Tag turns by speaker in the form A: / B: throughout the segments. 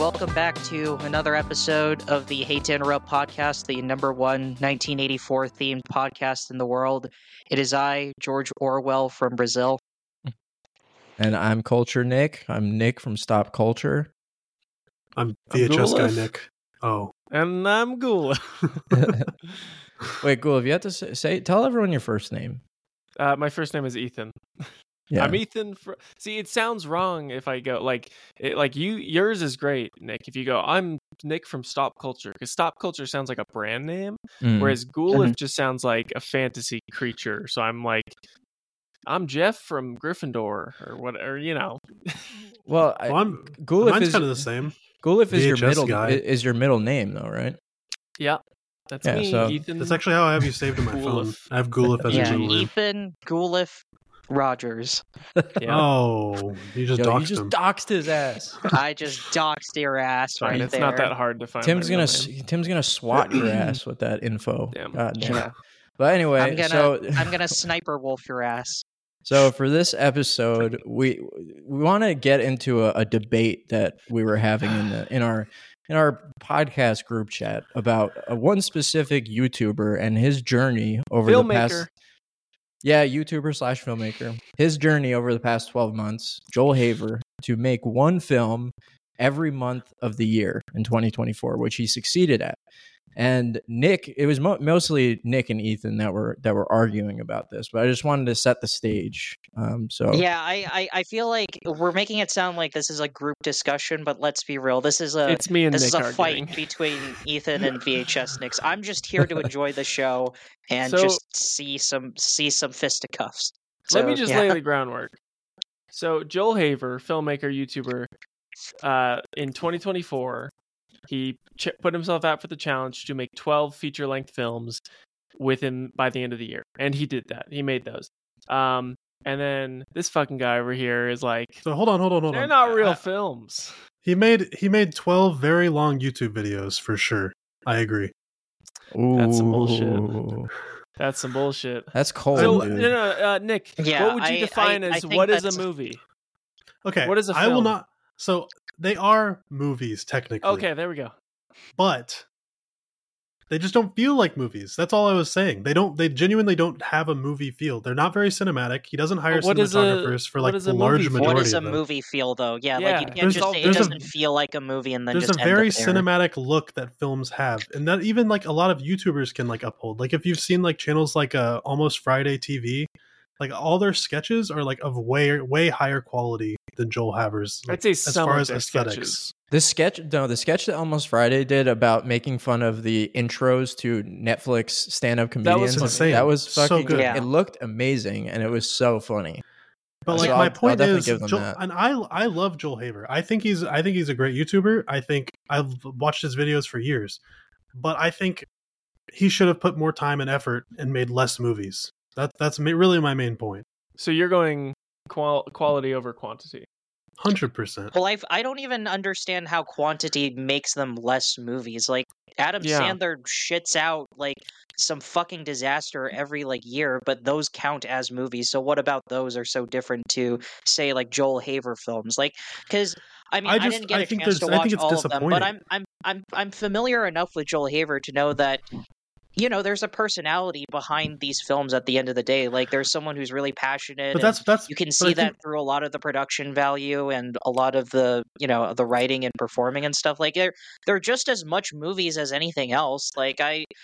A: welcome back to another episode of the Hate to Interrupt podcast, the number one 1984 themed podcast in the world. It is I, George Orwell from Brazil.
B: And I'm Culture Nick. I'm Nick from Stop Culture.
C: I'm VHS guy Nick. Oh.
D: And I'm Ghoul.
B: Wait, Ghoul, if you have to tell everyone your first name.
D: My first name is Ethan.
B: Yeah.
D: I'm Ethan. See, it sounds wrong if I go yours is great, Nick. If you go, I'm Nick from Stop Culture, because Stop Culture sounds like a brand name, whereas Ghouliff just sounds like a fantasy creature. So I'm like, I'm Jeff from Gryffindor, or what, or you know.
B: Well,
C: Ghouliff mine's kind of the same.
B: Ghouliff is your middle name, though, right?
D: Yeah, that's me,
B: so
D: Ethan.
C: That's actually how I have you saved in my phone. I have Ghouliff as your middle name.
A: Ethan Ghouliff Rogers.
D: Yeah.
C: Oh, you just
B: doxed his ass.
A: I just doxed your ass right
D: it's
A: there.
D: not that hard to find.
B: Tim's gonna swat your ass with that info.
D: Damn.
B: God damn.
A: Yeah.
B: But anyway,
A: I'm gonna sniper wolf your ass.
B: So for this episode, we want to get into a debate that we were having in our podcast group chat about one specific YouTuber and his journey over the past. Yeah, YouTuber/filmmaker. His journey over the past 12 months, Joel Haver, to make one film every month of the year in 2024, which he succeeded at. And Nick, it was mostly Nick and Ethan that were arguing about this, but I just wanted to set the stage.
A: I feel like we're making it sound like this is a group discussion, but let's be real.
D: It's me and Nick
A: is a
D: arguing.
A: Fight between Ethan and VHS Nicks. I'm just here to enjoy the show and just see some fisticuffs. So,
D: let me just lay the groundwork. So Joel Haver, filmmaker, YouTuber, in 2024. He put himself out for the challenge to make 12 feature-length films by the end of the year. And he did that. He made those. And then this fucking guy over here is like...
C: So hold on.
D: They're not real films.
C: He made 12 very long YouTube videos, for sure. I agree.
B: Ooh.
D: That's some bullshit.
B: That's cold,
D: So,
B: dude.
D: no, Nick, what would you define as what is a movie?
C: Okay.
D: What is a film?
C: I will not... So... They are movies, technically.
D: Okay, there we go.
C: But they just don't feel like movies. That's all I was saying. They genuinely don't have a movie feel. They're not very cinematic. He doesn't hire cinematographers for like the large majority of them.
A: What is a movie feel, though? Yeah, like you can't just say it doesn't feel like a movie and then
C: there's
A: just
C: a very cinematic look that films have. And that even like a lot of YouTubers can like uphold. Like if you've seen like channels like Almost Friday TV, like all their sketches are like of way higher quality than Joel Haver's. Like,
D: I'd say
C: as far as aesthetics.
D: Sketches.
B: The sketch that Almost Friday did about making fun of the intros to Netflix stand-up comedians.
C: That was insane.
B: That was fucking
C: so good.
B: Yeah. It looked amazing and it was so funny.
C: But like my point is, and I love Joel Haver. I think he's a great YouTuber. I think I've watched his videos for years, but I think he should have put more time and effort and made less movies. That's really my main point.
D: So you're going quality over quantity.
C: 100%.
A: Well, I don't even understand how quantity makes them less movies. Like Adam Sandler shits out like some fucking disaster every like year, but those count as movies. So what about those are so different to say like Joel Haver films? Like because I mean I didn't get a chance to watch all of them, but I'm familiar enough with Joel Haver to know that. You know, there's a personality behind these films at the end of the day. Like, there's someone who's really passionate.
C: But that's
A: you can see that through a lot of the production value and a lot of the, you know, the writing and performing and stuff. Like, they're just as much movies as anything else. Like,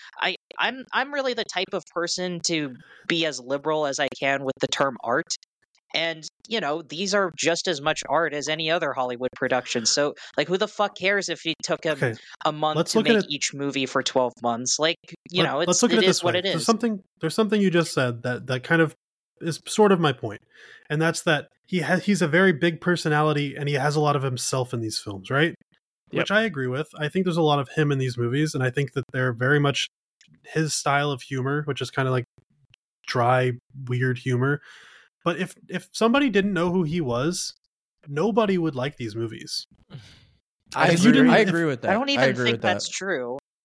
A: I'm really the type of person to be as liberal as I can with the term art. And, you know, these are just as much art as any other Hollywood production. So, like, who the fuck cares if it took him a month to make each movie for 12 months? Like, you know, it is what it is.
C: There's something you just said that kind of is sort of my point. And that's that he's a very big personality and he has a lot of himself in these films, right? Yep. Which I agree with. I think there's a lot of him in these movies. And I think that they're very much his style of humor, which is kind of like dry, weird humor. But if somebody didn't know who he was, nobody would like these movies.
B: I agree with that.
A: I don't even think that's true.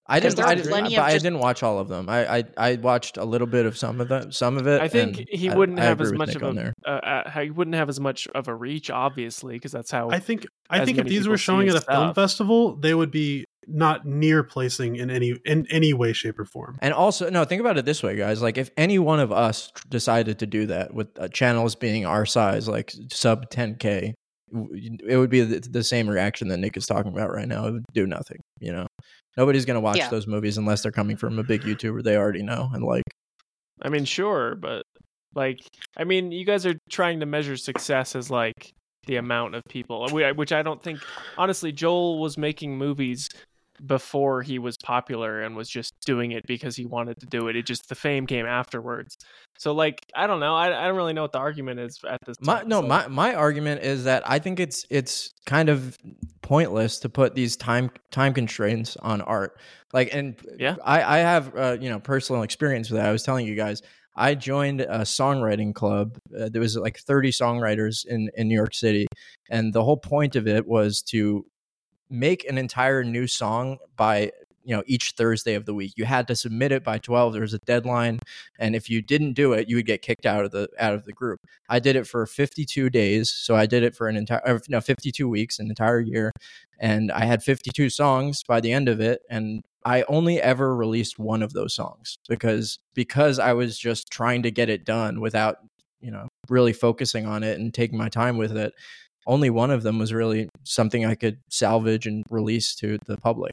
B: I
A: Because
B: didn't.
A: there
B: I,
A: are
B: didn't
A: plenty
B: but
A: of
B: I
A: just
B: didn't watch all of them. I watched a little bit of some of it.
D: I think
B: and
D: he wouldn't
B: I
D: have
B: agree
D: as
B: with
D: much
B: Nick
D: of
B: on there.
D: he wouldn't have as much of a reach, obviously, because that's how.
C: I think
D: as
C: if
D: many
C: these
D: people
C: were
D: see
C: showing
D: his
C: at a film
D: stuff.
C: festival, they would be not near placing in any way, shape, or form.
B: And also, no, think about it this way, guys. Like, if any one of us decided to do that with channels being our size, like sub 10K, it would be the same reaction that Nick is talking about right now. It would do nothing, you know? Nobody's going to watch those movies unless they're coming from a big YouTuber they already know and like.
D: I mean, sure, but like, I mean, you guys are trying to measure success as like the amount of people, which I don't think, honestly, Joel was making movies before he was popular and was just doing it because he wanted to do it. It just, the fame came afterwards. So like, I don't know. I don't really know what the argument is at this time.
B: My argument is that I think it's kind of pointless to put these time constraints on art. Like, and
D: yeah,
B: I have personal experience with that. I was telling you guys, I joined a songwriting club. There was like 30 songwriters in New York City, and the whole point of it was to make an entire new song by each Thursday of the week. You had to submit it by 12. There was a deadline, and if you didn't do it, you would get kicked out of the group. I did it for 52 days, so I did it for 52 weeks, an entire year, and I had 52 songs by the end of it. And I only ever released one of those songs because I was just trying to get it done without really focusing on it and taking my time with it. Only one of them was really something I could salvage and release to the public,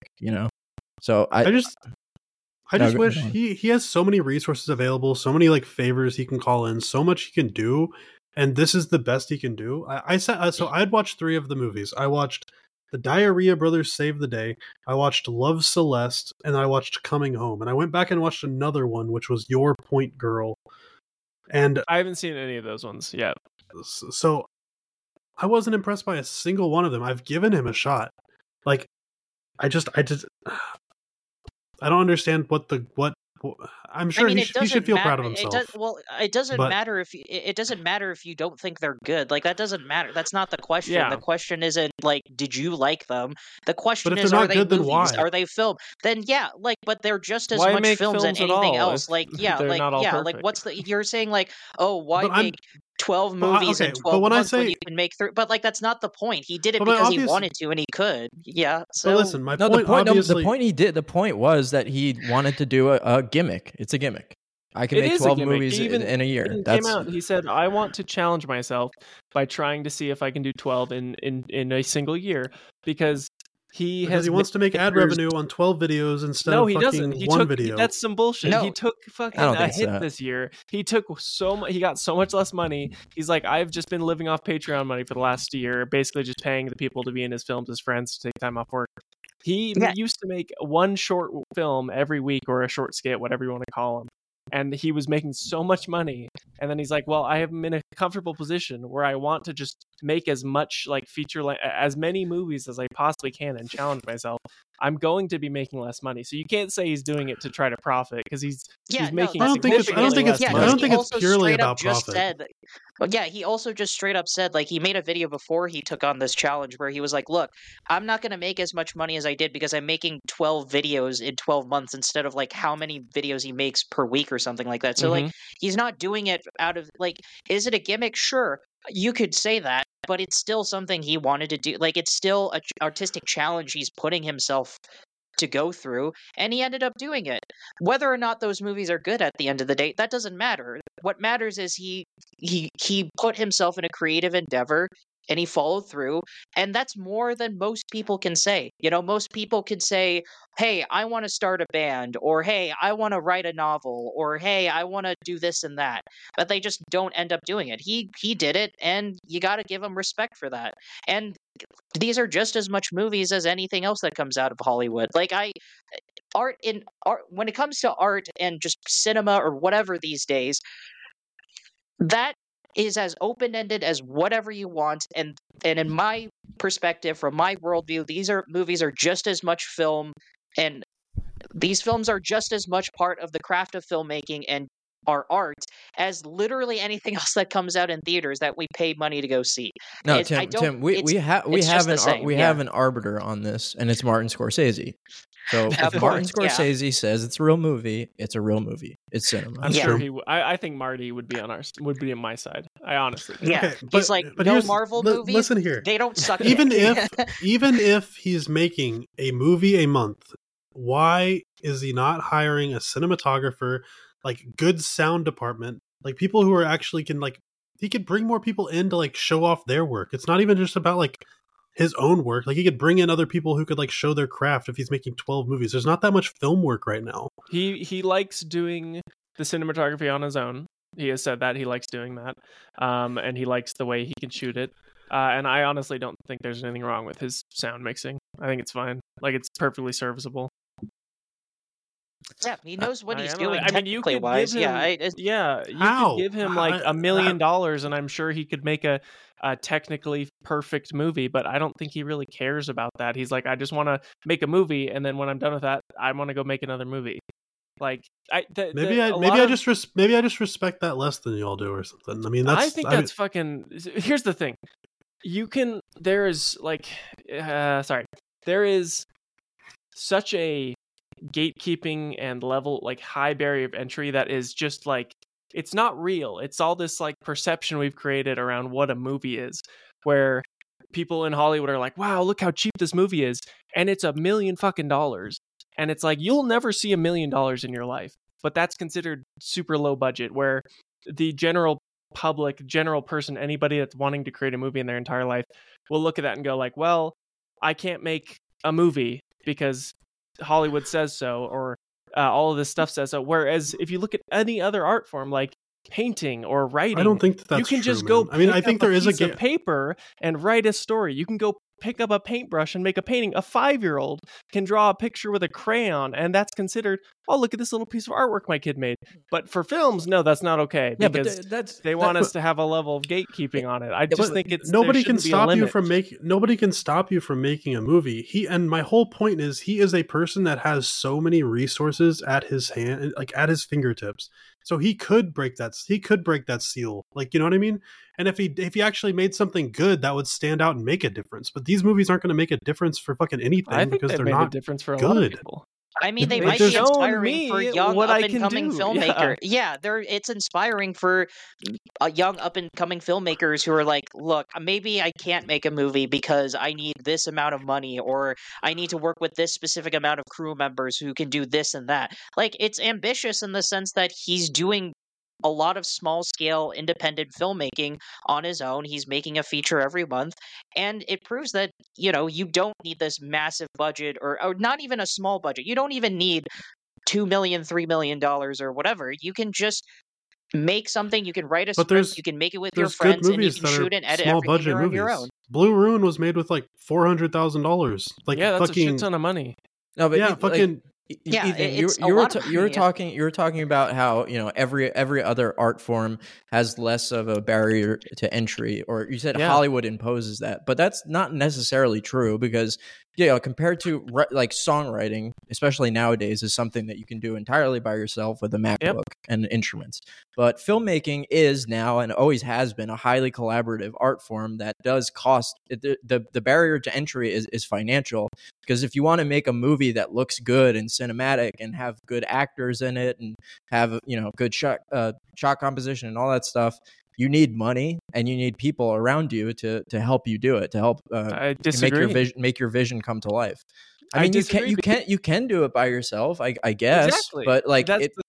B: So I just
C: wish he has so many resources available, so many like favors he can call in, so much he can do, and this is the best he can do. I'd watched 3 of the movies. I watched The Diarrhea Brothers Save the Day, I watched Love Celeste, and I watched Coming Home. And I went back and watched another one, which was Your Point Girl. And
D: I haven't seen any of those ones yet.
C: So I wasn't impressed by a single one of them. I've given him a shot. Like, I don't understand what I'm sure he should feel proud of himself.
A: It doesn't matter if you don't think they're good. Like, that doesn't matter. That's not the question.
D: Yeah.
A: The question isn't like, did you like them? The question is,
C: are
A: they
C: good,
A: movies?
C: Then why?
A: Are they film? Then yeah, like, but they're just as
D: why
A: much
D: make
A: films as anything else. Like, yeah, like, yeah, like, what's the? You're saying like, oh, why make 12 movies in 12 months when you can make 3? But like, that's not the point. He did it because he wanted to and he could. Yeah. So
C: but listen, the
B: point was that he wanted to do a gimmick. It's a gimmick. I can make 12 movies in a year.
D: Came out. He said, I want to challenge myself by trying to see if I can do 12 in a single year, because he
C: wants to make ad revenue on 12 videos instead of fucking one video.
D: That's some bullshit.
A: No.
D: He took fucking a hit this year. He took he got so much less money. He's like, I've just been living off Patreon money for the last year, basically just paying the people to be in his films as friends to take time off work. He used to make one short film every week, or a short skit, whatever you want to call them. And he was making so much money. And then he's like, well, I am in a comfortable position where I want to just make as much like as many movies as I possibly can and challenge myself. I'm going to be making less money. So you can't say he's doing it to try to profit, because he's making
C: I don't think it's purely about profit.
A: He also just straight up said, like, he made a video before he took on this challenge where he was like, look, I'm not going to make as much money as I did because I'm making 12 videos in 12 months instead of like how many videos he makes per week or something like that. So like, he's not doing it out of like, is it a gimmick? Sure, you could say that, but it's still something he wanted to do. Like, it's still an artistic challenge he's putting himself to go through, and he ended up doing it. Whether or not those movies are good at the end of the day, that doesn't matter. What matters is he put himself in a creative endeavor, and he followed through, and that's more than most people can say. Most people can say, hey, I want to start a band, or hey, I want to write a novel, or hey, I want to do this and that, but they just don't end up doing it. He did it, and you got to give him respect for that. And these are just as much movies as anything else that comes out of Hollywood. Like, art when it comes to art and just cinema or whatever these days, that is as open-ended as whatever you want, and in my perspective, from my worldview, movies are just as much film, and these films are just as much part of the craft of filmmaking and our art as literally anything else that comes out in theaters that we pay money to go see.
B: No, Tim, we have an arbiter on this, and it's Martin Scorsese. So if Martin Scorsese says it's a real movie, it's a real movie. It's cinema.
D: I'm sure he. I think Marty would be on my side. I honestly think.
A: Yeah, okay, he's like, but no Marvel movies.
C: Listen here,
A: they don't suck.
C: Even if he's making a movie a month, why is he not hiring a cinematographer, like good sound department, like people who are actually he could bring more people in to like show off their work. It's not even just about like his own work. Like he could bring in other people who could like show their craft if he's making 12 movies. There's not that much film work right now.
D: He likes doing the cinematography on his own. He has said that he likes doing that. And he likes the way he can shoot it. And I honestly don't think there's anything wrong with his sound mixing. I think it's fine. Like it's perfectly serviceable.
A: Yeah, he knows what he's doing.
D: I mean, you could give him, could give him like $1 million, and I'm sure he could make a technically perfect movie. But I don't think he really cares about that. He's like, I just want to make a movie, and then when I'm done with that, I want to go make another movie. Like, maybe
C: I just respect that less than y'all do, or something. I mean, that's
D: fucking. Here's the thing, there is such a gatekeeping and level, like high barrier of entry, that is just like, it's not real. It's all this like perception we've created around what a movie is, where people in Hollywood are like, wow, look how cheap this movie is, and it's $1 million fucking dollars, and it's like, you'll never see $1 million in your life, but that's considered super low budget, where the general public, general person, anybody that's wanting to create a movie in their entire life will look at that and go like, well, I can't make a movie because Hollywood says so, or all of this stuff says so. Whereas if you look at any other art form like painting or writing,
C: I don't think that's
D: you can
C: true,
D: just go.
C: I mean, I think there is a
D: piece of paper and write a story. You can go pick up a paintbrush and make a painting. A 5-year-old can draw a picture with a crayon, and that's considered, oh, look at this little piece of artwork my kid made. But for films, no, that's not okay, because they want us to have a level of gatekeeping on it. I just think
C: nobody can stop you from making a movie. And my whole point is, he is a person that has so many resources at his hand, like at his fingertips. So he could break that seal. Like, you know what I mean? And if he actually made something good, that would stand out and make a difference. But these movies aren't going to make a difference for fucking anything, because they're not a difference for a lot of people.
A: I mean, they might be inspiring for young up-and-coming filmmaker. Yeah, it's inspiring for young up-and-coming filmmakers who are like, look, maybe I can't make a movie because I need this amount of money, or I need to work with this specific amount of crew members who can do this and that. Like, it's ambitious in the sense that he's doing a lot of small-scale independent filmmaking on his own. He's making a feature every month, and it proves that, you don't need this massive budget, or not even a small budget. You don't even need $2 million, $3 million, or whatever. You can just make something. You can write a script. You can make it with your friends, and you can shoot and edit everything on your own.
C: Blue Ruin was made with like $400,000. Like,
D: yeah, that's a shit ton of money.
B: No, but
C: yeah, fucking.
A: Yeah,
B: Ethan, you were talking about how every other art form has less of a barrier to entry, or you said Hollywood imposes that, but that's not necessarily true, because compared to like songwriting, especially nowadays, is something that you can do entirely by yourself with a MacBook and instruments. But filmmaking is now, and always has been, a highly collaborative art form that does cost. The barrier to entry is financial, because if you want to make a movie that looks good and cinematic and have good actors in it and have good shot composition and all that stuff, you need money, and you need people around you to help you do it, to help make your vision come to life. I mean, you can do it by yourself, I guess, exactly. But like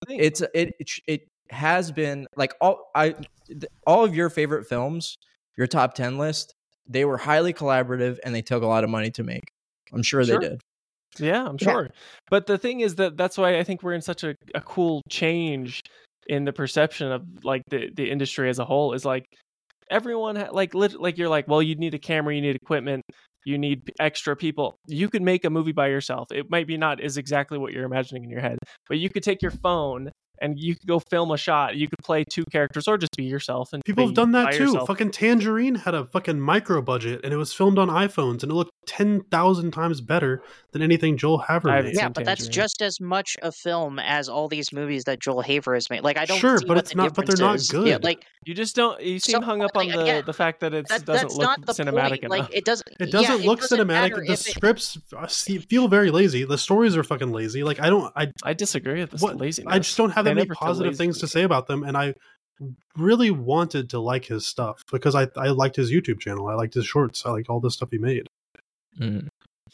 B: it has been like all of your favorite films, your top 10 list, they were highly collaborative, and they took a lot of money to make. I'm sure they did.
D: Yeah, I'm sure. But the thing is that's why I think we're in such a cool change in the perception of like the industry as a whole. Is like everyone like you're like, well, you need a camera, you need equipment, you need extra people. You could make a movie by yourself. It might be not is exactly what you're imagining in your head, but you could take your phone and you could go film a shot. You could play 2 characters or just be yourself. And
C: people have done that too.
D: Yourself.
C: Fucking Tangerine had a fucking micro budget, and it was filmed on iPhones, and it looked 10,000 times better than anything Joel Haver made.
A: Yeah, but that's just as much a film as all these movies that Joel Haver has made. Like, I don't
C: sure,
A: see
C: but
A: what
C: it's
A: the
C: not. But they're not
A: is.
C: good.
A: Yeah, like
D: you just don't. You seem hung up on the fact that it doesn't look cinematic enough.
A: Like, it doesn't.
C: It doesn't look cinematic. The scripts feel very lazy. The stories are fucking lazy. Like, I
D: disagree with this laziness.
C: I just don't have any positive things to say about them, and I really wanted to like his stuff because I liked his YouTube channel. I liked his shorts. I liked all the stuff he made.
B: Mm.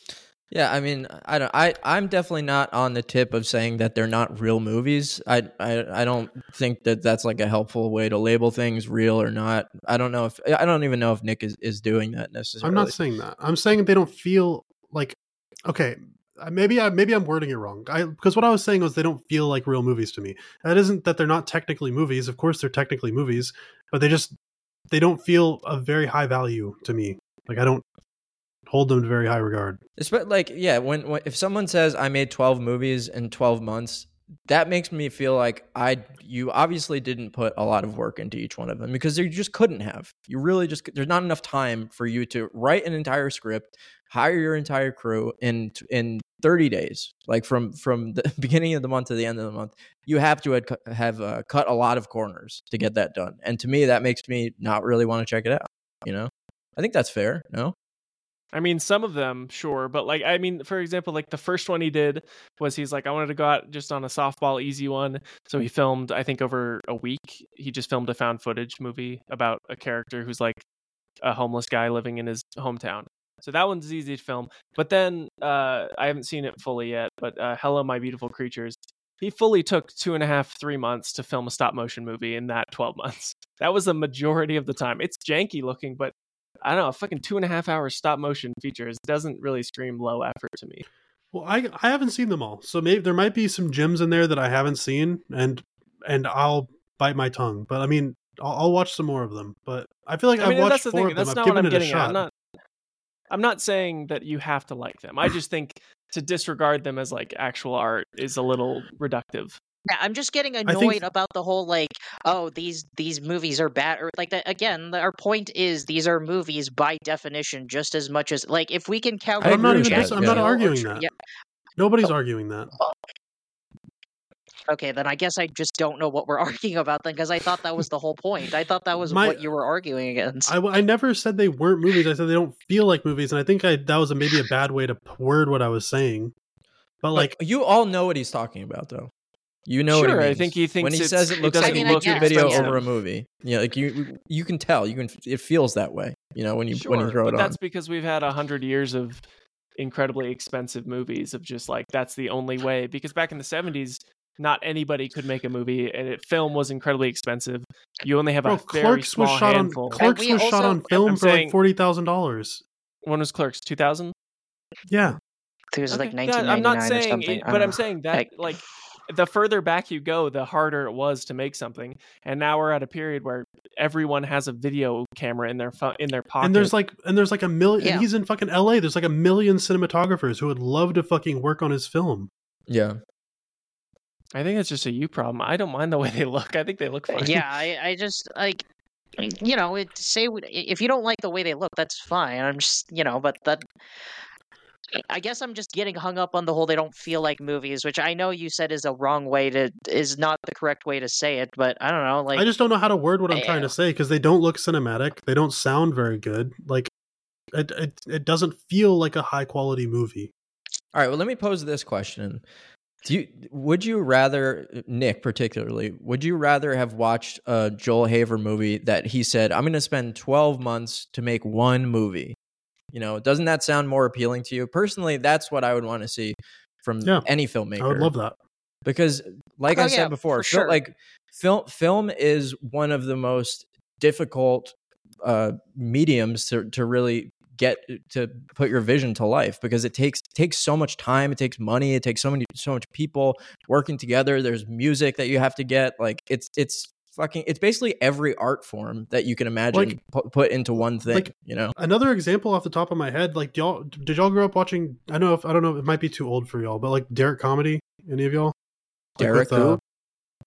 B: Yeah, I mean, I'm definitely not on the tip of saying that they're not real movies. I don't think that that's like a helpful way to label things, real or not. I don't even know if Nick is doing that necessarily.
C: I'm not saying that. I'm saying they don't feel like, okay, maybe I'm wording it wrong. Because what I was saying was they don't feel like real movies to me. That isn't that they're not technically movies. Of course they're technically movies, but they don't feel of very high value to me. Like, I don't hold them to very high regard.
B: Like, yeah, when if someone says I made 12 movies in 12 months, that makes me feel like you obviously didn't put a lot of work into each one of them, because you just couldn't have. You really there's not enough time for you to write an entire script, hire your entire crew in 30 days, like from the beginning of the month to the end of the month. You have to have cut a lot of corners to get that done. And to me, that makes me not really want to check it out. You know, I think that's fair. No?
D: I mean, some of them, sure. But like, I mean, for example, like the first one he did was he's like, I wanted to go out just on a softball easy one. So he filmed, I think over a week, he just filmed a found footage movie about a character who's like a homeless guy living in his hometown. So that one's easy to film. But then I haven't seen it fully yet, but Hello, My Beautiful Creatures, he fully took 2.5, 3 months to film a stop motion movie in that 12 months. That was the majority of the time. It's janky looking, but I don't know, a fucking 2.5 hour stop motion features doesn't really scream low effort to me.
C: Well, I haven't seen them all, so maybe there might be some gems in there that I haven't seen, and I'll bite my tongue. But I mean, I'll watch some more of them. But I feel like I've watched 4 of them. I've given it a shot.
D: I'm not saying that you have to like them. I just think to disregard them as like actual art is a little reductive.
A: Yeah, I'm just getting annoyed about the whole like, oh, these movies are bad, or like that. Again, our point is these are movies by definition, just as much as like if we can count.
C: I'm not arguing that. Yeah. Nobody's arguing that.
A: Okay, then I guess I just don't know what we're arguing about then, because I thought that was the whole point. I thought that was what you were arguing against.
C: I never said they weren't movies. I said they don't feel like movies, and I think that was maybe a bad way to word what I was saying. But like,
B: you all know what he's talking about, though. You know what he means.
D: I think he thinks
B: when he says it looks like a YouTube video over a movie. Yeah, like you can tell. It feels that way. You know, when you throw it on.
D: That's because we've had 100 years of incredibly expensive movies of just like that's the only way. Because back in the 70s, not anybody could make a movie, and film was incredibly expensive. You only have a very small handful.
C: Clerks was shot on film for like $40,000.
D: When was Clerks? 2000?
C: Yeah,
A: it was like 1999 I'm not saying, or something.
D: But I'm saying that like the further back you go, the harder it was to make something. And now we're at a period where everyone has a video camera in their pocket.
C: And there's like a million. Yeah. And he's in fucking LA. There's like a million cinematographers who would love to fucking work on his film.
B: Yeah.
D: I think it's just a you problem. I don't mind the way they look. I think they look fine.
A: Yeah, I just like, you know, if you don't like the way they look, that's fine. I'm just, you know, but that. I guess I'm just getting hung up on the whole they don't feel like movies, which I know you said is not the correct way to say it, but I don't know. Like,
C: I just don't know how to word what I'm trying to say because they don't look cinematic. They don't sound very good. Like, it doesn't feel like a high quality movie.
B: All right, well, let me pose this question. Would you rather, Nick particularly, would you rather have watched a Joel Haver movie that he said, I'm going to spend 12 months to make one movie? You know, doesn't that sound more appealing to you? Personally, that's what I would want to see from any filmmaker.
C: I would love that.
B: Because, like I said before, film is one of the most difficult mediums to really get to put your vision to life, because it takes so much time, it takes money, it takes so much people working together. There's music that you have to get. Like it's basically every art form that you can imagine put into one thing. Like, you know,
C: another example off the top of my head, like did y'all grow up watching? I don't know, it might be too old for y'all, but like Derek Comedy. Any of y'all?
B: Derek who?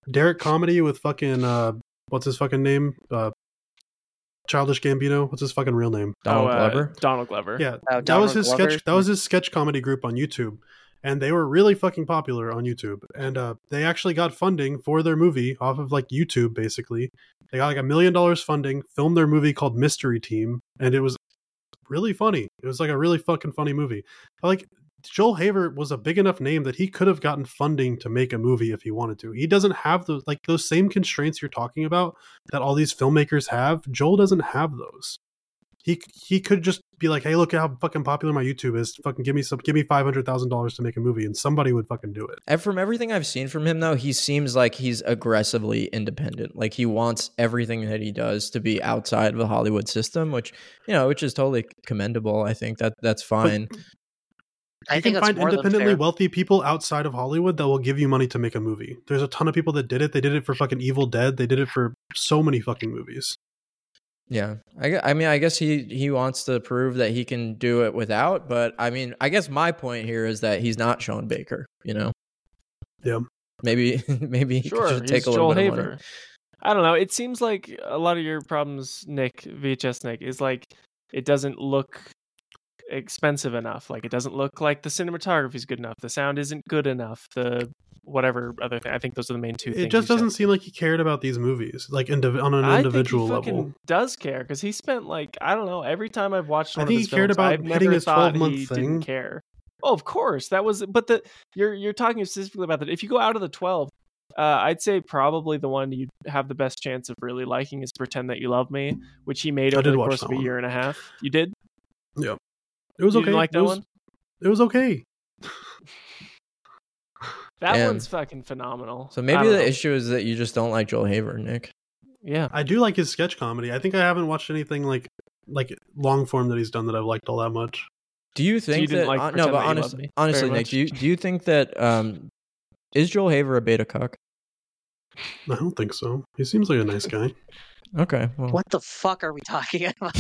C: Derek Comedy with fucking what's his fucking name? Childish Gambino. What's his fucking real name?
B: Donald Glover.
D: Donald Glover.
C: Yeah, that
A: Donald
C: was his
A: Glover?
C: sketch. That was his sketch comedy group on YouTube, and they were really fucking popular on YouTube. And they actually got funding for their movie off of like YouTube. Basically, they got like $1 million funding, filmed their movie called Mystery Team, and it was really funny. It was like a really fucking funny movie. But, like, Joel Haver was a big enough name that he could have gotten funding to make a movie if he wanted to. He doesn't have those same constraints you're talking about that all these filmmakers have. Joel doesn't have those. He could just be like, hey, look at how fucking popular my YouTube is. Fucking give me $500,000 to make a movie, and somebody would fucking do it.
B: And from everything I've seen from him, though, he seems like he's aggressively independent. Like he wants everything that he does to be outside of the Hollywood system, which is totally commendable. I think that's fine.
A: I
C: You
A: think
C: can
A: that's
C: find
A: more than
C: independently
A: fair.
C: wealthy people outside of Hollywood that will give you money to make a movie. There's a ton of people that did it. They did it for fucking Evil Dead. They did it for so many fucking movies.
B: Yeah, I mean, I guess he wants to prove that he can do it without. But I mean, I guess my point here is that he's not Sean Baker.
C: Yeah.
B: Maybe he
D: Sure,
B: should
D: he's
B: take a
D: Joel
B: little bit of
D: Haver.
B: money.
D: I don't know. It seems like a lot of your problems, Nick, VHS Nick, is like it doesn't look expensive enough. Like it doesn't look like the cinematography is good enough. The sound isn't good enough. The whatever other thing. I think those are the main two things.
C: It just doesn't seem like he cared about these movies, like on an individual
D: I think he
C: level.
D: fucking does care because he spent like I don't know. Every time I've watched one
C: I think
D: of his
C: he cared
D: films,
C: about
D: I've
C: hitting
D: never
C: his
D: thought
C: 12-month
D: he
C: thing.
D: didn't care. Oh, of course, that was. But you're talking specifically about that. If you go out of the 12. I'd say probably the one you have the best chance of really liking is Pretend That You Love Me, which he made
C: I
D: over
C: did
D: the
C: watch
D: course
C: that
D: of a
C: one.
D: year and a half. You did?
C: Yeah, it was
D: You
C: okay.
D: didn't like that one?
C: It was okay.
D: That
B: Damn.
D: one's fucking phenomenal.
B: So
D: I
B: maybe
D: don't
B: the
D: know.
B: issue is that you just don't like Joel Haver, Nick.
D: Yeah.
C: I do like his sketch comedy. I think I haven't watched anything like long form that he's done that I've liked all that much.
B: Do you think
D: didn't
B: that?
D: like
B: No,
D: Pretend
B: but
D: That You Love Me
B: honestly,
D: very
B: Nick,
D: much?
B: do you think that is Joel Haver a beta cuck?
C: I don't think so. He seems like a nice guy.
B: Okay. Well.
A: What the fuck are we talking about?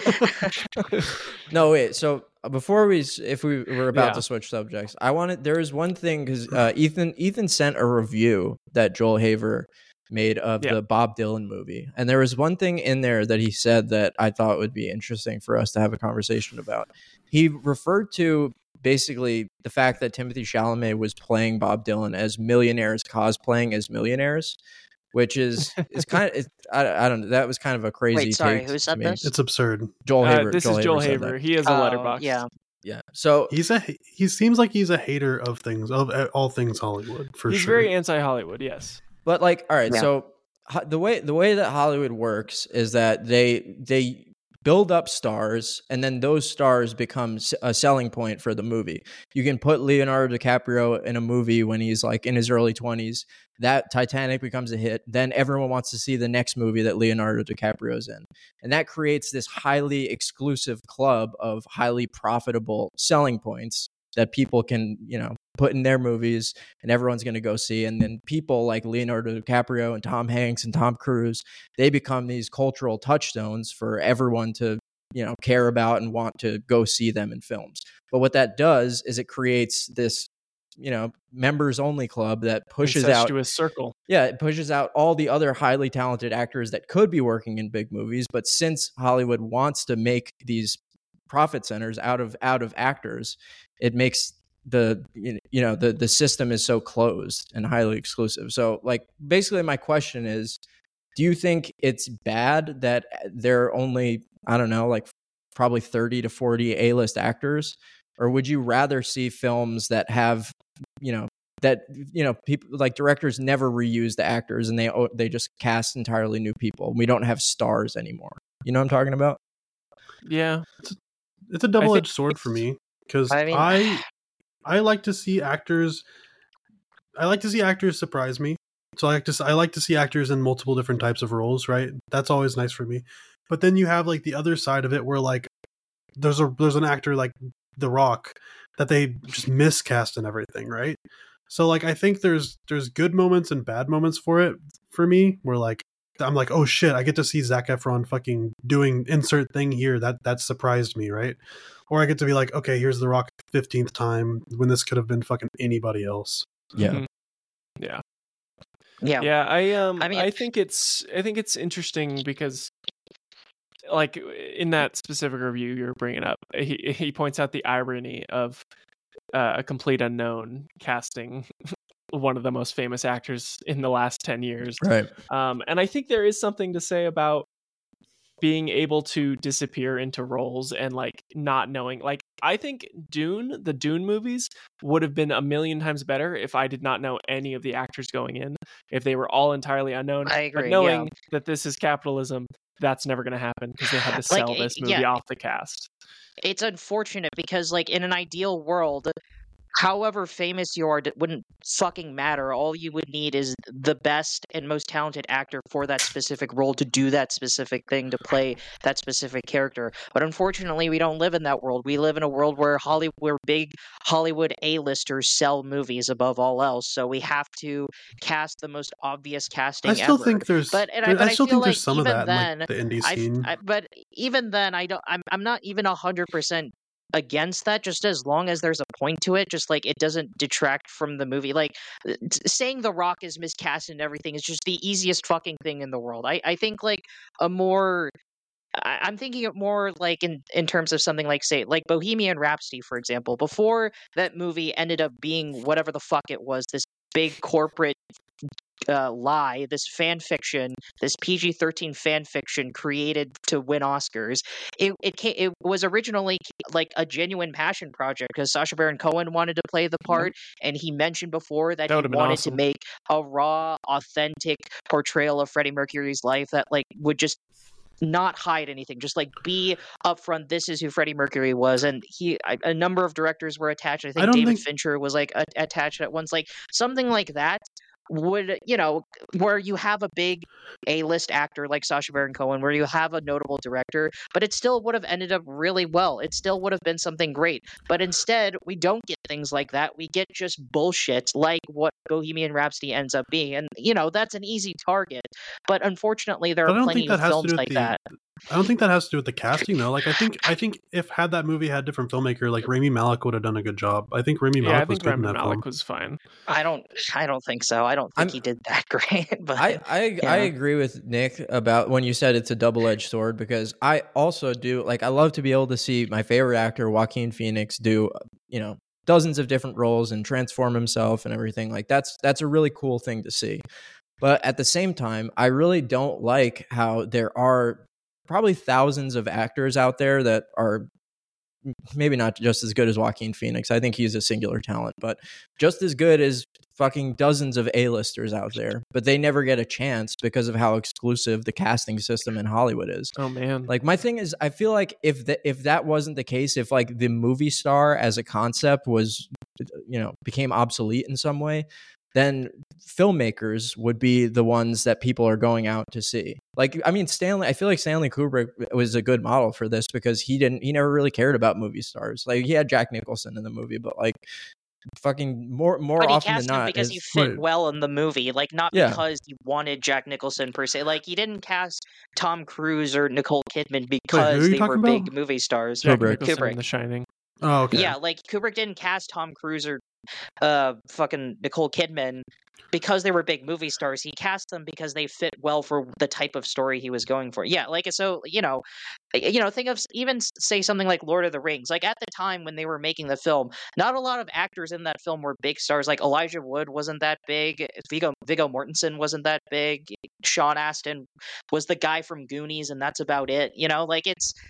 B: No, wait. So before if we were about
D: Yeah.
B: to switch subjects, there is one thing because Ethan sent a review that Joel Haver made of
D: Yeah.
B: the Bob Dylan movie, and there was one thing in there that he said that I thought would be interesting for us to have a conversation about. He referred to basically the fact that Timothée Chalamet was playing Bob Dylan as millionaires cosplaying as millionaires, which is kind of I don't know. That was kind of a crazy.
A: Wait, sorry,
B: take
A: who said
B: to me.
A: this?
C: It's absurd.
B: Joel Haver.
D: This
B: Joel
D: is Joel
B: said
D: Haver.
B: that.
D: He has a
A: Oh,
D: letterbox.
A: yeah.
B: Yeah. So
C: He seems like he's a hater of all things Hollywood for
D: He's
C: sure.
D: very anti-Hollywood, yes.
B: But like, all right,
A: Yeah.
B: so the way that Hollywood works is that they build up stars, and then those stars become a selling point for the movie. You can put Leonardo DiCaprio in a movie when he's like in his early 20s. That Titanic becomes a hit. Then everyone wants to see the next movie that Leonardo DiCaprio's in. And that creates this highly exclusive club of highly profitable selling points that people can, put in their movies and everyone's going to go see. And then people like Leonardo DiCaprio and Tom Hanks and Tom Cruise, they become these cultural touchstones for everyone to, care about and want to go see them in films. But what that does is it creates this, members only club that pushes out
D: to a circle.
B: Yeah, it pushes out all the other highly talented actors that could be working in big movies. But since Hollywood wants to make these profit centers out of actors, it makes the system is so closed and highly exclusive. So like basically my question is, do you think it's bad that there are only, I don't know, like probably 30 to 40 A-list actors, or would you rather see films that have, people like directors never reuse the actors and they just cast entirely new people? We don't have stars anymore. You know what I'm talking about?
D: Yeah.
C: It's a double-edged sword for me because
A: I mean-
C: I like to see actors. I like to see actors surprise me. So I like to see actors in multiple different types of roles, right? That's always nice for me. But then you have like the other side of it where like there's an actor like The Rock that they just miscast and everything, right? So like I think there's good moments and bad moments for me where like I'm like, oh shit, I get to see Zac Efron fucking doing insert thing here. That surprised me, right? Or I get to be like, okay, here's The Rock 15th time when this could have been fucking anybody else.
B: Yeah.
D: Mhm. Yeah. Yeah,
A: I mean,
D: I think it's interesting because, like, in that specific review you're bringing up, he points out the irony of a complete unknown casting one of the most famous actors in the last 10 years.
B: Right.
D: And I think there is something to say about being able to disappear into roles and like not knowing. Like, I think the Dune movies would have been a million times better if I did not know any of the actors going in, if they were all entirely unknown.
A: I agree.
D: But knowing that this is capitalism, that's never going to happen because they had to sell this movie off the cast.
A: It's unfortunate because, like, in an ideal world, however famous you are, it wouldn't fucking matter. All you would need is the best and most talented actor for that specific role to do that specific thing, to play that specific character. But unfortunately, we don't live in that world. We live in a world where big Hollywood A-listers sell movies above all else. So we have to cast the most obvious casting ever.
C: I still think there's some of that
A: then,
C: in, like, the indie scene.
A: But even then, I'm not even 100% against that, just as long as there's a point to it, just like it doesn't detract from the movie. Like, saying The Rock is miscast and everything is just the easiest fucking thing in the world. I think like I'm thinking of more like in terms of something like, say, like Bohemian Rhapsody, for example. Before that movie ended up being whatever the fuck it was, this big corporate lie, this fan fiction, this PG-13 fan fiction created to win Oscars. It was originally like a genuine passion project because Sacha Baron Cohen wanted to play the part, and he mentioned before that he wanted to make a raw, authentic portrayal of Freddie Mercury's life that like would just not hide anything, just like be upfront. This is who Freddie Mercury was, and a number of directors were attached. I think David Fincher was like attached at once, like something like that. Would, where you have a big A-list actor like Sacha Baron Cohen, where you have a notable director, but it still would have ended up really well. It still would have been something great. But instead, we don't get things like that. We get just bullshit like what Bohemian Rhapsody ends up being. And, that's an easy target. But unfortunately, there are plenty of films like that.
C: I don't think that has to do with the casting, though. Like, I think if had that movie had a different filmmaker, like Rami Malek would have done a good job. I think Rami Malek was good in that film.
D: Was fine.
A: I don't think so. I don't think he did that great. But
B: I agree with Nick about when you said it's a double-edged sword, because I also do, like, I love to be able to see my favorite actor Joaquin Phoenix do, dozens of different roles and transform himself and everything. Like, that's a really cool thing to see. But at the same time, I really don't like how there are probably thousands of actors out there that are maybe not just as good as Joaquin Phoenix. I think he's a singular talent, but just as good as fucking dozens of A-listers out there, but they never get a chance because of how exclusive the casting system in Hollywood is.
D: Oh man.
B: Like, my thing is, I feel like if that wasn't the case, if like the movie star as a concept was, became obsolete in some way, then filmmakers would be the ones that people are going out to see. Like, I mean, I feel like Stanley Kubrick was a good model for this because he never really cared about movie stars. Like, he had Jack Nicholson in the movie, but like fucking more often than not,
A: because he fit well in the movie, like not because he wanted Jack Nicholson per se. Like, he didn't cast Tom Cruise or Nicole Kidman because they were big movie stars.
D: Kubrick in The Shining.
C: Oh, okay.
A: Yeah, like Kubrick didn't cast Tom Cruise or fucking Nicole Kidman because they were big movie stars. He cast them because they fit well for the type of story he was going for. Yeah, like, so, think of even say something like Lord of the Rings. Like, at the time when they were making the film, not a lot of actors in that film were big stars. Like, Elijah Wood wasn't that big. Viggo Mortensen wasn't that big. Sean Astin was the guy from Goonies, and that's about it. Like,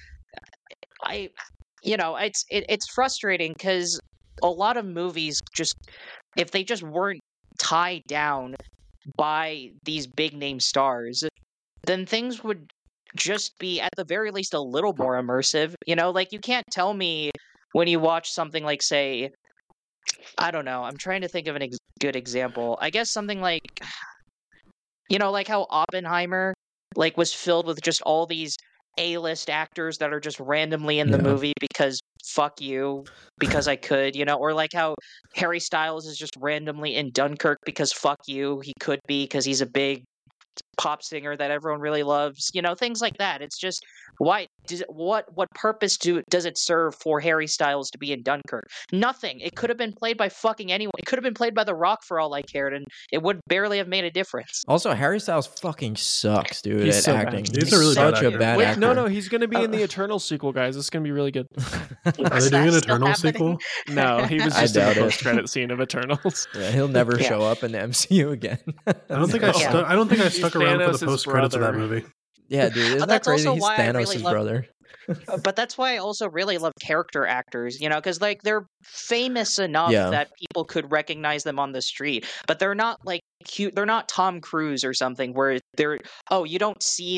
A: it's frustrating because a lot of movies just, if they just weren't tied down by these big name stars, then things would just be at the very least a little more immersive. Like, you can't tell me when you watch something like, say, I don't know, I'm trying to think of a good example. I guess something like, like how Oppenheimer like was filled with just all these A-list actors that are just randomly in the movie because fuck you, because I could, or like how Harry Styles is just randomly in Dunkirk because fuck you, he could be because he's a big pop singer that everyone really loves, things like that. It's just what purpose does it serve for Harry Styles to be in Dunkirk? Nothing. It could have been played by fucking anyone. It could have been played by The Rock for all I cared, and it would barely have made a difference.
B: Also, Harry Styles fucking sucks, dude,
D: He's
B: at
D: so
B: acting.
D: bad.
C: He's a really
B: such
C: bad
B: a
C: actor.
B: bad actor.
D: No, he's going to be in the Eternal sequel, guys. It's going to be really good.
C: Are they doing an
A: Still
C: Eternal
A: happening?
C: sequel?
D: No, he was
B: I
D: just in the
B: doubt it.
D: post-credit scene of Eternals.
B: Yeah, he'll never
A: Yeah.
B: show up in the MCU again.
C: I don't think I stuck around for
D: Thanos'
C: the post credits of that
D: brother.
C: movie.
B: Yeah, dude, isn't that
A: That's
B: crazy?
A: also
B: He's
A: why I
B: Thanos'
A: really love-
B: brother.
A: But that's why I also really love character actors, because they're famous enough
B: Yeah.
A: that people could recognize them on the street, but they're not like cute. They're not Tom Cruise or something where you don't see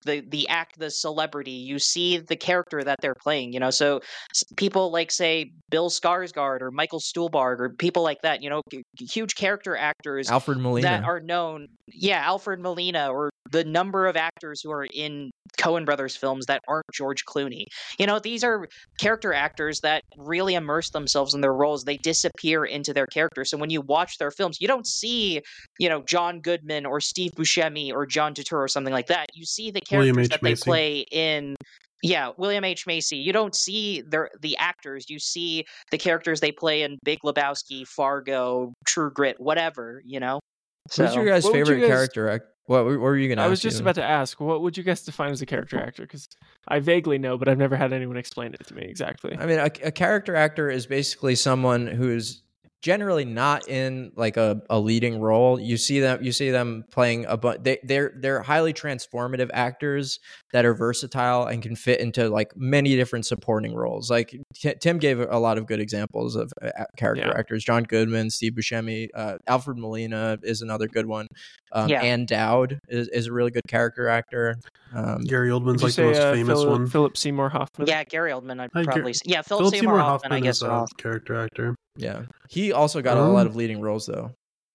A: the celebrity, you see the character that they're playing, So people like, say, Bill Skarsgård or Michael Stuhlbarg or people like that, huge character actors
B: Alfred Molina.
A: that are known. Yeah, Alfred Molina, or the number of actors who are in Coen Brothers films that aren't George Clooney. These are character actors that really immerse themselves in their roles. They disappear into their character. So when you watch their films, you don't see, John Goodman or Steve Buscemi or John Turturro or something like that. You see the
C: William
A: characters
C: H.
A: that they
C: Macy.
A: play in. Yeah, William H. Macy. You don't see the actors. You see the characters they play in Big Lebowski, Fargo, True Grit, whatever,
B: Who's your guys'
D: What would you
B: favorite
D: guys-
B: character actor? What were you going to ask?
D: I was just about to ask, what would you guys define as a character actor? Because I vaguely know, but I've never had anyone explain it to me exactly.
B: I mean, a character actor is basically someone who's generally not in like a leading role. You see them playing they're highly transformative actors that are versatile and can fit into like many different supporting roles. Like Tim gave a lot of good examples of character actors. John Goodman, Steve Buscemi, Alfred Molina is another good one. Ann Dowd is a really good character actor.
C: Gary Oldman's
D: Would you
C: like the most
D: say,
C: famous one.
D: Philip Seymour Hoffman.
A: Yeah, Gary Oldman, I'd
C: Hi,
A: probably say. Yeah, Philip
C: Philip
A: Seymour Hoffman, I guess.
C: is a character actor.
B: Yeah, he also got a lot of leading roles though.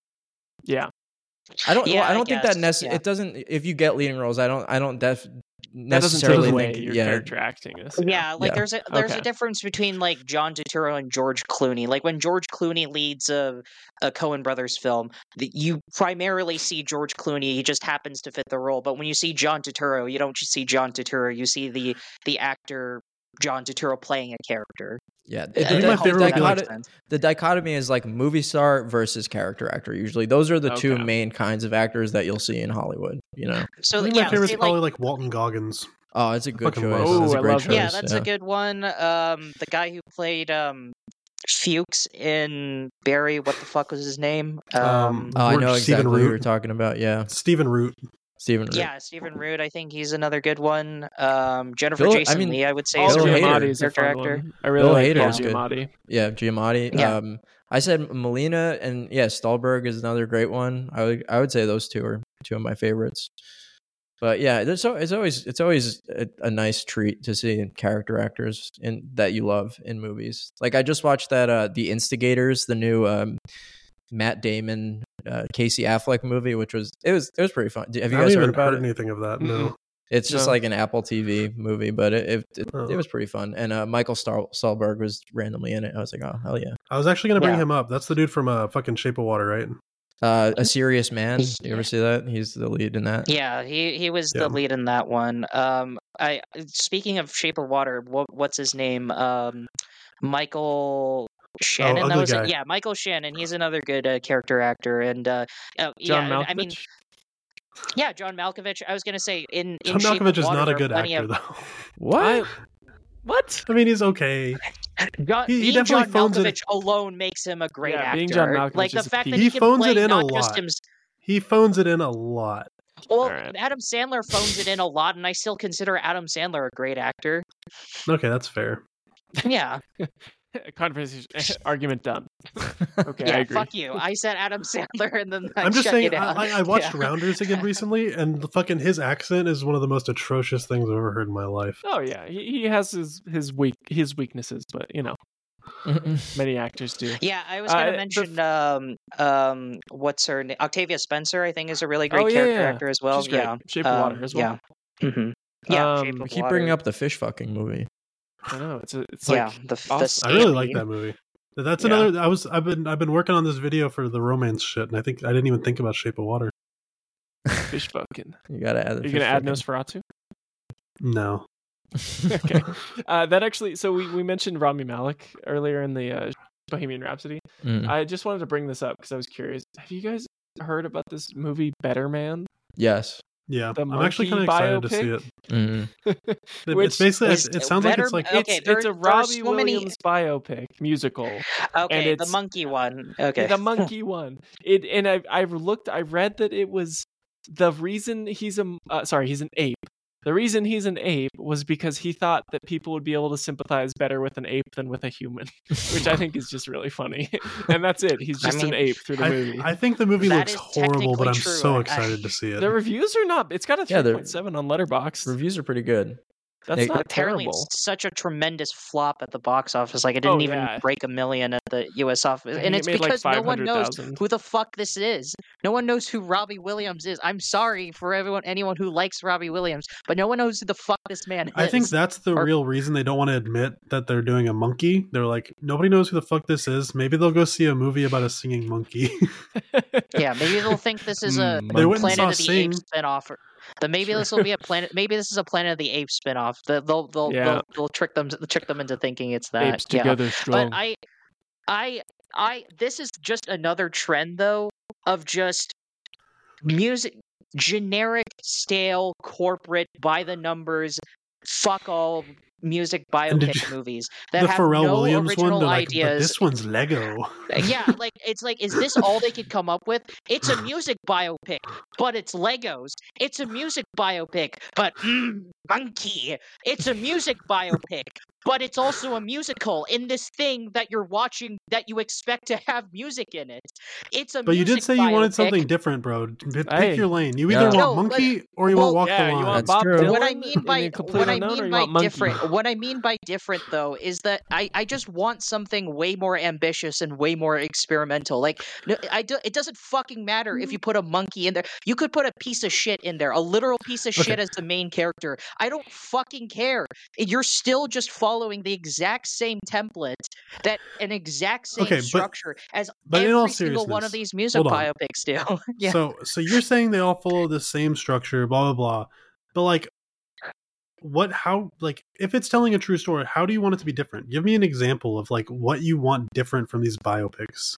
D: Yeah.
B: I don't
A: Yeah, I
B: think that
A: guess, yeah.
B: it doesn't. If you get leading roles, I don't
D: That doesn't
B: necessarily
D: take away
B: think.
D: your
B: Yeah,
D: character acting.
A: Yeah, like
B: Yeah.
A: there's
D: Okay.
A: a difference between like John Turturro and George Clooney. Like when George Clooney leads a Coen Brothers film, you primarily see George Clooney. He just happens to fit the role. But when you see John Turturro, you don't just see John Turturro. You see the actor John Turturro playing a character.
B: yeah.
C: I think my favorite would be like
B: The dichotomy is like movie star versus character actor. Usually, those are the two
D: Okay.
B: main kinds of actors that you'll see in Hollywood.
A: So
C: I think
A: yeah,
C: my favorite
A: say,
C: is probably like Walton Goggins.
B: Oh, it's a good
C: Fucking
B: choice.
C: love
B: That's
D: that.
B: a
D: Oh,
B: great
D: I love
B: choice.
D: that.
A: yeah, that's a good one. The guy who played Fuchs in Barry. What the fuck was his name?
B: Oh, I know
C: Stephen
B: exactly who you're
C: Root.
B: talking about. Yeah,
C: Stephen Root.
B: Stephen Root.
A: Yeah, Stephen Root. I think he's another good one. Jennifer
B: Bill-
A: Jason
B: I mean,
A: Leigh, I would say,
D: Paul
A: is a
B: Bill
A: really
B: Hader.
D: Giamatti
A: good
D: is a
A: character
D: fun
A: actor.
D: one. I really
B: Bill
D: like
B: Hader
D: Paul
B: is good.
D: Giamatti.
B: Yeah, Giamatti.
A: Yeah.
B: I said Molina and Stolberg is another great one. I would say those two are two of my favorites. But yeah, it's always a nice treat to see character actors that you love in movies. Like I just watched that The Instigators, the new Matt Damon, Casey Affleck movie, which was pretty fun. Have you
C: I
B: guys
C: haven't
B: heard
C: even
B: about
C: heard
B: it?
C: anything of that. No.
B: It's just
D: No.
B: like an Apple TV movie, but it
C: Oh.
B: was pretty fun. And Michael Stahlberg was randomly in it. I was like, oh hell yeah!
C: I was actually going to bring
A: Yeah.
C: him up. That's the dude from fucking Shape of Water, right?
B: A Serious Man. You ever see that? He's the lead in that.
A: Yeah, he was
C: Yeah.
A: the lead in that one. I speaking of Shape of Water, what's his name? Michael Shannon. That
C: Ugly
A: was it.
C: Guy.
A: Yeah, Michael Shannon. He's another good character actor, and
D: John
A: yeah,
D: Malkovich.
A: I mean, yeah, John Malkovich. I was gonna say in
C: John
A: Shape
C: Malkovich
A: of
C: is
A: Water,
C: not a
A: there are
C: good
A: plenty
C: actor,
A: of-
C: though.
B: What?
D: What?
C: I mean, he's okay.
A: John,
C: He
A: being
C: definitely
A: John
C: phones it-
A: Malkovich alone makes him a great
D: Yeah,
A: actor.
D: being John Malkovich
A: like the
D: is a
A: fact that
C: He
A: he can
C: phones
A: play
C: it in a
A: not just
C: lot.
A: himself.
C: He phones it in a lot.
A: Well,
D: Alright.
A: Adam Sandler phones it in a lot, and I still consider Adam Sandler a great actor.
C: Okay, that's fair.
A: Yeah,
D: Conversation argument done. Okay, I
A: yeah.
D: agree.
A: Fuck you. I said Adam Sandler, and then
C: I'm just
A: shut
C: saying,
A: you down.
C: I watched
A: Yeah.
C: Rounders again recently, and his accent is one of the most atrocious things I've ever heard in my life.
D: Oh yeah, he has his weaknesses, but many actors do.
A: Yeah, I was going to mention what's her name? Octavia Spencer, I think, is a really great character actor as well.
D: She's great.
A: Yeah,
D: Shape of Water as well.
A: Yeah, yeah. Shape
B: We
A: of
B: keep
A: Water.
B: bringing up the fish fucking movie.
D: I know it's
A: yeah,
D: like
A: the
D: awesome.
C: I really
A: Stand
C: like
A: Meme.
C: that movie. That's
D: Yeah.
C: another. I've been working on this video for the romance shit, and I didn't even think about Shape of Water.
D: Fishbucken.
B: You gotta add.
D: Are you gonna add Nosferatu?
C: No.
D: Okay. That actually. So we mentioned Rami Malek earlier in the Bohemian Rhapsody. I just wanted to bring this up because I was curious. Have you guys heard about this movie Better Man?
B: Yes.
C: Yeah,
D: The
C: I'm actually kind of excited to see it.
D: Which
C: it's basically, it sounds like it's like
D: it's a Robbie Williams biopic musical.
A: Okay, the monkey one. Okay,
D: the monkey one. And I read that it was the reason he's an ape. The reason he's an ape was because he thought that people would be able to sympathize better with an ape than with a human, which I think is just really funny. And that's it. He's just an ape through the movie.
C: I think the movie looks horrible, but I'm
A: true.
C: so excited to see it.
D: The reviews are not. It's got a 3.7 on Letterboxd.
B: Reviews are pretty good.
D: That's not
A: apparently
D: terrible.
A: It's such a tremendous flop at the box office. Like it didn't even break $1 million at the U.S. office, and it's because no one knows who the fuck this is. No one knows who Robbie Williams is. I'm sorry for anyone who likes Robbie Williams, but no one knows who the fuck this man is.
C: I think that's the real reason they don't want to admit that they're doing a monkey. They're like, nobody knows who the fuck this is. Maybe they'll go see a movie about a singing monkey.
A: Yeah, maybe they'll think this is a Planet of the Apes spinoff. Maybe this will be a planet. Maybe this is a Planet of the Apes spinoff. They'll trick them into thinking it's that.
D: Apes together strong.
A: But I this is just another trend though of just music, generic, stale, corporate, by the numbers, fuck all music biopic movies that have
C: Pharrell
A: no
C: Williams
A: original
C: one,
A: ideas.
C: But this one's Lego.
A: Yeah, like it's like, is this all they could come up with? It's a music biopic, but it's Legos. It's a music biopic, but monkey. It's a music biopic, but it's also a musical in this thing that you're watching that you expect to have music in it. It's a
C: But you did say you wanted something different, bro. Pick your lane. You either want monkey or you want walk the line.
D: You want Bob Dylan.
A: What I mean by different though is that I just want something way more ambitious and way more experimental. Like it doesn't fucking matter if you put a monkey in there. You could put a piece of shit in there, a literal piece of shit as the main character. I don't fucking care. You're still just following the exact same template, that an exact same structure as every single one of these music biopics do. Yeah.
C: So you're saying they all follow the same structure, blah blah blah, but like, if it's telling a true story, how do you want it to be different? Give me an example of like what you want different from these biopics.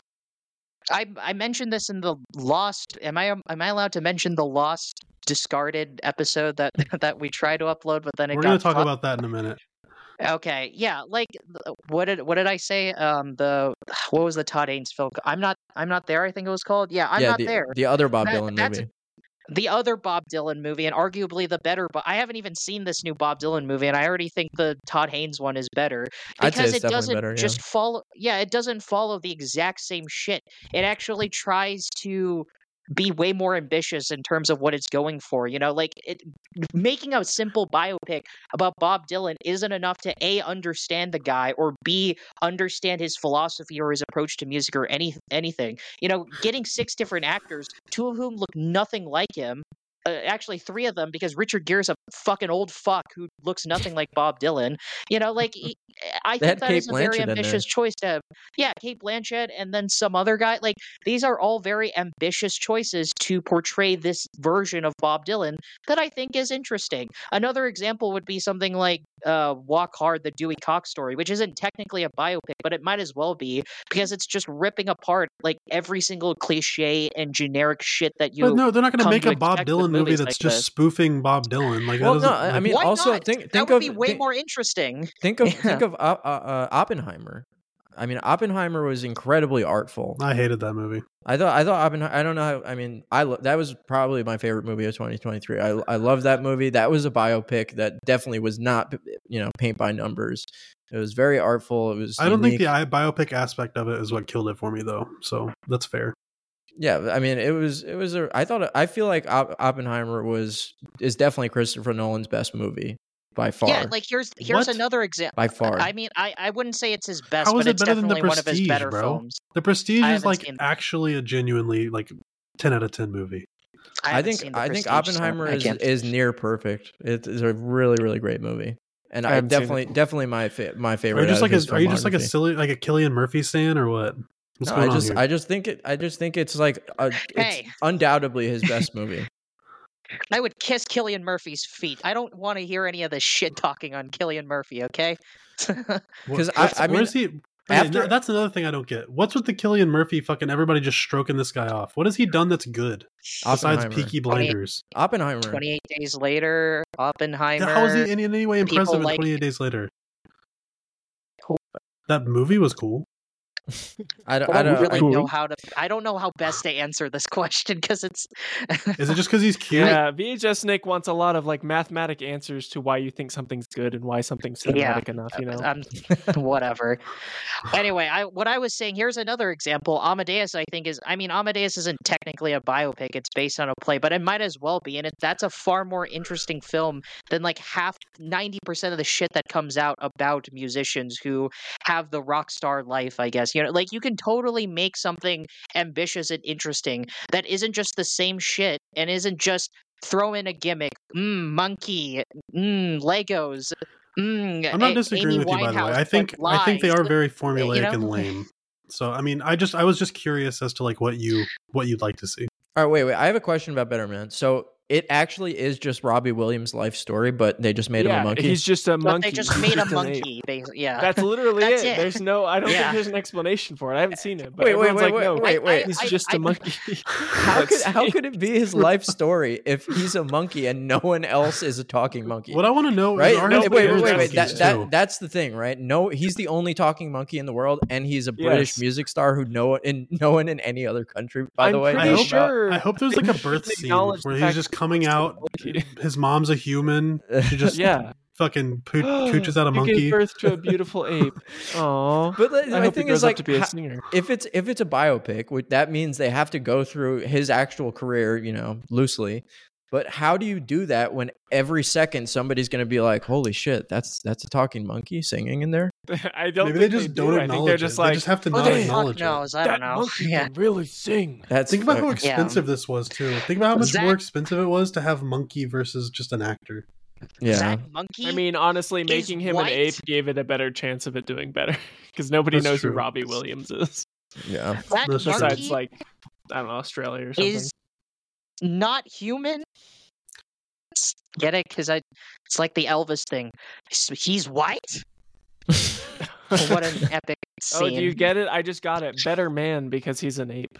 A: I mentioned this in the Lost. Am I allowed to mention the Lost discarded episode that we tried to upload, but then we're
C: going to talk about that in a minute.
A: Okay, yeah, like what did I say? What was the Todd Haynes film? I'm not there. I think it was called. Yeah, I'm not there.
B: The other Bob Dylan movie.
A: The other Bob Dylan movie, and arguably the better. But I haven't even seen this new Bob Dylan movie, and I already think the Todd Haynes one is better because it doesn't just follow. Yeah, it doesn't follow the exact same shit. It actually tries to be way more ambitious in terms of what it's going for. You know, like making a simple biopic about Bob Dylan isn't enough to A, understand the guy, or B, understand his philosophy or his approach to music or anything. You know, getting 6 different actors, 2 of whom look nothing like him. Actually, 3 of them, because Richard Gere's a fucking old fuck who looks nothing like Bob Dylan. You know, like I think that is a very ambitious choice to have. Yeah, Cate Blanchett and then some other guy. Like these are all very ambitious choices to portray this version of Bob Dylan that I think is interesting. Another example would be something like Walk Hard, the Dewey Cox story, which isn't technically a biopic, but it might as well be because it's just ripping apart like every single cliche and generic shit that you.
C: But no, they're not going to make a Bob Dylan movie that's just spoofing Bob Dylan. Like,
B: well, no, I mean, also think
A: that would be way more interesting.
B: Think of Oppenheimer. I mean, Oppenheimer was incredibly artful.
C: I hated that movie.
B: I thought Oppenheimer. I don't know how. I mean, that was probably my favorite movie of 2023. I love that movie. That was a biopic that definitely was not, paint by numbers. It was very artful. It was.
C: I don't think the biopic aspect of it is what killed it for me, though. So that's fair.
B: Yeah, I mean, I feel like Oppenheimer is definitely Christopher Nolan's best movie by far.
A: Yeah, like here's another example.
B: By far.
A: I mean, I wouldn't say it's his best, but it's definitely one of his better films.
C: The Prestige is like actually a genuinely like 10 out of 10 movie.
B: I think Oppenheimer is near perfect. It is a really, really great movie. And I definitely my favorite. Are you
C: just like a silly like a Cillian Murphy stan or what?
B: I just think it's like it's undoubtedly his best movie.
A: I would kiss Cillian Murphy's feet. I don't want to hear any of the shit talking on Cillian Murphy, okay?
B: Because I mean,
C: where's he?
B: after-
C: That's another thing I don't get. What's with the Cillian Murphy fucking everybody just stroking this guy off? What has he done that's good besides
B: Oppenheimer.
C: Peaky Blinders?
A: 28 Days Later, Oppenheimer.
C: How is he in any way impressive
A: people
C: in
A: like-
C: 28 Days Later? That movie was cool.
B: I don't
A: really
D: Cool.
A: know how to. I don't know how best to answer this question because it's.
C: Is it just because he's cute?
D: Yeah, VHS Nick wants a lot of like mathematic answers to why you think something's good and why something's cinematic enough. You know,
A: Whatever. Anyway, what I was saying, here's another example. Amadeus, I think, Amadeus isn't technically a biopic. It's based on a play, but it might as well be. And that's a far more interesting film than like 90% of the shit that comes out about musicians who have the rock star life, I guess. You know, like you can totally make something ambitious and interesting that isn't just the same shit and isn't just throw in a gimmick. Monkey. Legos.
C: I'm not disagreeing
A: Amy
C: with you, by the way.
A: Winehouse,
C: I think
A: like,
C: they are
A: lies.
C: very formulaic
A: You know?
C: and lame. So I mean, I was just curious as to like what you'd like to see.
B: All right, wait. I have a question about Better Man. So it actually is just Robbie Williams' life story, but they just made him a monkey.
D: he's just a
A: But
D: monkey.
A: they just
D: He's
A: made a
D: just an ape.
A: monkey. Yeah.
D: That's literally
A: That's
D: it.
A: it.
D: There's no. I don't
A: Yeah.
D: think there's an explanation for it. I haven't seen it. But
B: Wait,
D: everyone's like, no,
B: wait.
D: He's
A: I-
D: just
A: I-
D: a monkey.
B: How could it be his life story if he's a monkey and no one else is a talking monkey?
C: What I want to know
B: Right?
C: is are
B: No,
C: his
B: wait.
C: parents monkeys, too?
B: That's the thing, right? No, he's the only talking monkey in the world, and he's a British
D: Yes.
B: music star who no one in any other country, by the
D: I'm
B: way,
D: pretty
B: knows about.
D: sure.
C: I hope there's like a birth scene
D: Acknowledge
C: where
D: the
C: he's
D: fact
C: just
D: that
C: coming out.
D: monkey.
C: His mom's a human. She just
D: Yeah.
C: fucking cooches out a
D: You
C: monkey.
D: gave birth to a beautiful ape. Aww.
B: But
D: I
B: my
D: hope he
B: thing
D: grows
B: is
D: up
B: like,
D: to be a singer.
B: if it's a biopic, that means they have to go through his actual career, you know, loosely. But how do you do that when every second somebody's going to be like, "Holy shit, that's a talking monkey singing in there"?
D: I don't.
C: Maybe
D: think
C: they just
D: do.
C: don't
D: I think they're
C: acknowledge
D: just
C: it.
D: like,
C: They just have to
A: Who
C: not
A: the fuck
C: acknowledge it.
A: knows? I
D: that
A: don't know.
D: monkey
A: Yeah.
D: can really sing.
B: That's
C: Think about how
B: fuck-
C: expensive this was too. Think about how much
A: Zach-
C: more expensive it was to have monkey versus just an actor.
B: yeah.
A: Zach Monkey.
D: I mean, honestly, making him
A: white.
D: an ape gave it a better chance of it doing better because nobody
C: That's
D: knows who
C: true.
D: Robbie Williams is
B: Yeah.
A: Zach
C: That's true.
A: Monkey
D: besides, like, I don't know, Australia or something.
A: is not human. Get it? Because it's like the Elvis thing. He's white. What an epic
D: Oh,
A: scene!
D: do you get it? I just got it. Better man because he's an ape.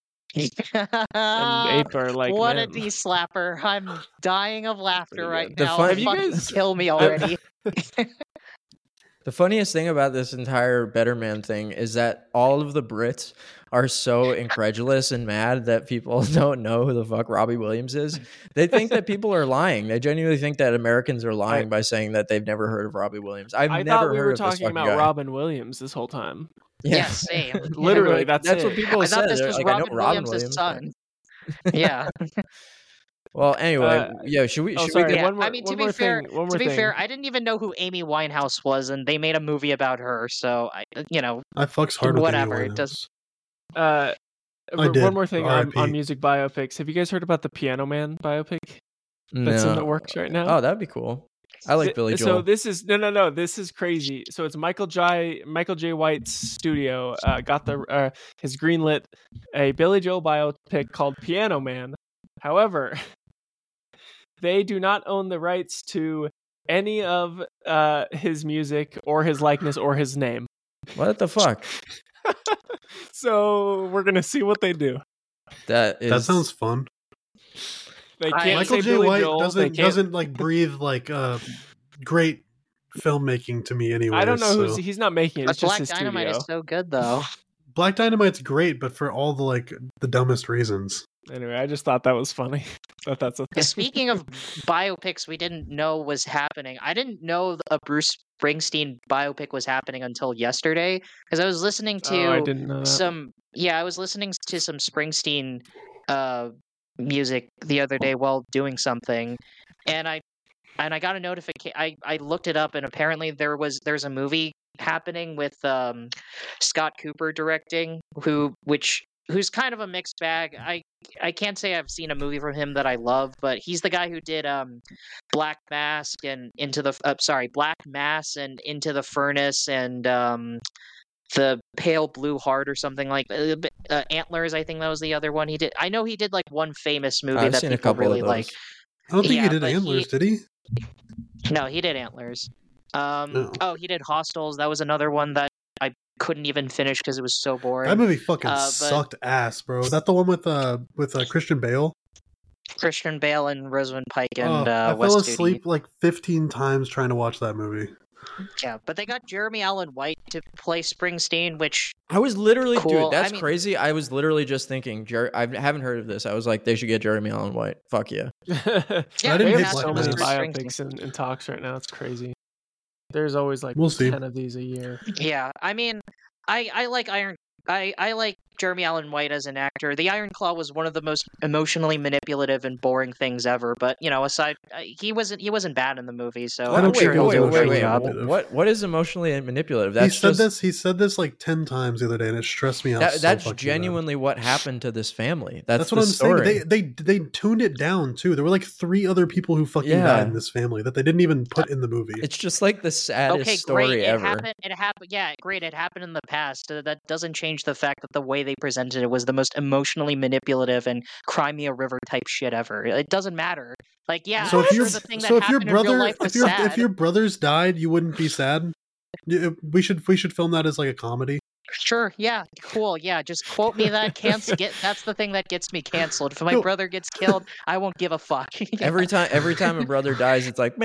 D: And ape are like
A: what
D: men.
A: a slapper! I'm dying of laughter
D: Pretty
A: right
D: good.
B: The
A: now.
B: fun-
D: Have you
A: Fucking
D: guys-
A: kill me already.
B: The funniest thing about this entire Better Man thing is that all of the Brits are so incredulous and mad that people don't know who the fuck Robbie Williams is. They think that people are lying. They genuinely think that Americans are lying by saying that they've never heard of Robbie Williams. I've
D: I
B: never
D: thought we
B: heard
D: were
B: of this
D: talking
B: fucking
D: about
B: guy.
D: Robin Williams this whole time.
A: Yeah, same.
D: Literally,
B: Like,
D: that's
B: what
D: it.
B: people
A: I
B: said.
A: thought this
B: They're
A: was
B: like, I know
A: Robin
B: Robin
A: Williams'
B: Williams.
A: son. Yeah.
B: Well, anyway,
D: Uh,
B: should we
D: sorry,
B: get
A: Yeah,
D: one more,
A: I mean,
D: one
A: to be
D: more
A: fair,
D: thing. One more
A: to be
D: thing.
A: fair, I didn't even know who Amy Winehouse was, and they made a movie about her. So, you know,
C: I fucks hard with
A: Whatever,
C: Amy
A: it does-
C: Winehouse.
D: I
C: did.
D: One more thing on
C: RIP.
D: music biopics. Have you guys heard about the Piano Man biopic
B: no.
D: that's in the works right now?
B: Oh, that'd be cool. I like Billy Joel.
D: So this is no. This is crazy. So it's Michael J. White's studio got his greenlit a Billy Joel biopic called Piano Man. However, they do not own the rights to any of his music or his likeness or his name.
B: What the fuck?
D: So we're gonna see what they do.
B: That is.
C: That sounds fun.
D: They can't
C: Michael
D: say
C: J.
D: Billy
C: White
D: Joel. They
C: doesn't like breathe like great filmmaking to me anyway.
D: I don't know
C: so.
D: he's not making it.
A: but
D: It's just
A: Black
D: his
A: Dynamite
D: studio.
A: is so good, though.
C: Black Dynamite's great, but for all the dumbest reasons.
D: Anyway, I just thought that was funny. Thought that's a thing.
A: Speaking of biopics we didn't know was happening, I didn't know a Bruce Springsteen biopic was happening until yesterday because I was listening to
D: Oh, I didn't know that.
A: I was listening to some Springsteen music the other day while doing something, and I got a notification. I looked it up, and apparently there's a movie happening with Scott Cooper directing, who's kind of a mixed bag. I can't say I've seen a movie from him that I love, but he's the guy who did Black Mass and Into the Furnace and the Pale Blue Heart or something like Antlers. I think that was the other one he did. I know he did like one famous movie
B: I've
A: that
B: seen a
A: people
B: couple
A: really
B: of
A: like.
B: those.
C: I don't think
A: Yeah,
C: he did
A: but
C: Antlers, did he?
A: No, he did Antlers.
C: No.
A: Oh, he did Hostels. That was another one that I couldn't even finish because it was so boring.
C: That movie fucking
A: But
C: sucked ass, bro. Is that the one with Christian Bale?
A: Christian Bale and Rosamund Pike and
C: I
A: Wes
C: fell
A: Studi.
C: asleep like 15 times trying to watch that movie.
A: Yeah, but they got Jeremy Allen White to play Springsteen, which
B: I was literally,
A: Cool.
B: dude, that's
A: I mean-
B: crazy. I was literally just thinking, I haven't heard of this. I was like, they should get Jeremy Allen White. Fuck yeah.
A: yeah,
C: I didn't
A: they
C: hate
A: cast
C: Black
D: so
A: him
D: many
A: as
C: Mass.
D: biopics in talks right now. It's crazy. There's always like
C: We'll see.
D: 10 of these a year.
A: Yeah, I mean, I like I like Jeremy Allen White as an actor. The Iron Claw was one of the most emotionally manipulative and boring things ever. But aside, he wasn't bad in the movie. So
C: I don't
A: I'm sure
C: think it
A: he'll
C: was
A: do a
C: emotionally
A: great job.
C: manipulative.
B: What is emotionally manipulative?
C: He said this like 10 times the other day, and it stressed me out.
B: That's
C: fucking
B: genuinely what happened to this family. That's
C: what
B: the
C: I'm
B: story.
C: saying. They tuned it down too. There were like 3 other people who fucking
B: Yeah.
C: died in this family that they didn't even put in the movie.
B: It's just like the saddest
A: Okay,
B: story
A: great.
B: ever.
A: It happened. Yeah, great. It happened in the past. That doesn't change the fact that the way they presented it was the most emotionally manipulative and Crimea River type shit ever. It doesn't matter. Like, yeah,
C: So
A: I'm
C: if
A: sure
C: your
A: the thing that
C: so if your
A: happened in real
C: brother
A: life was
C: if your brothers died, you wouldn't be sad. We should film that as like a comedy.
A: Sure, yeah, cool, yeah. Just quote me that. That's the thing that gets me canceled. If my
C: No.
A: brother gets killed, I won't give a fuck.
B: Every time a brother dies, it's like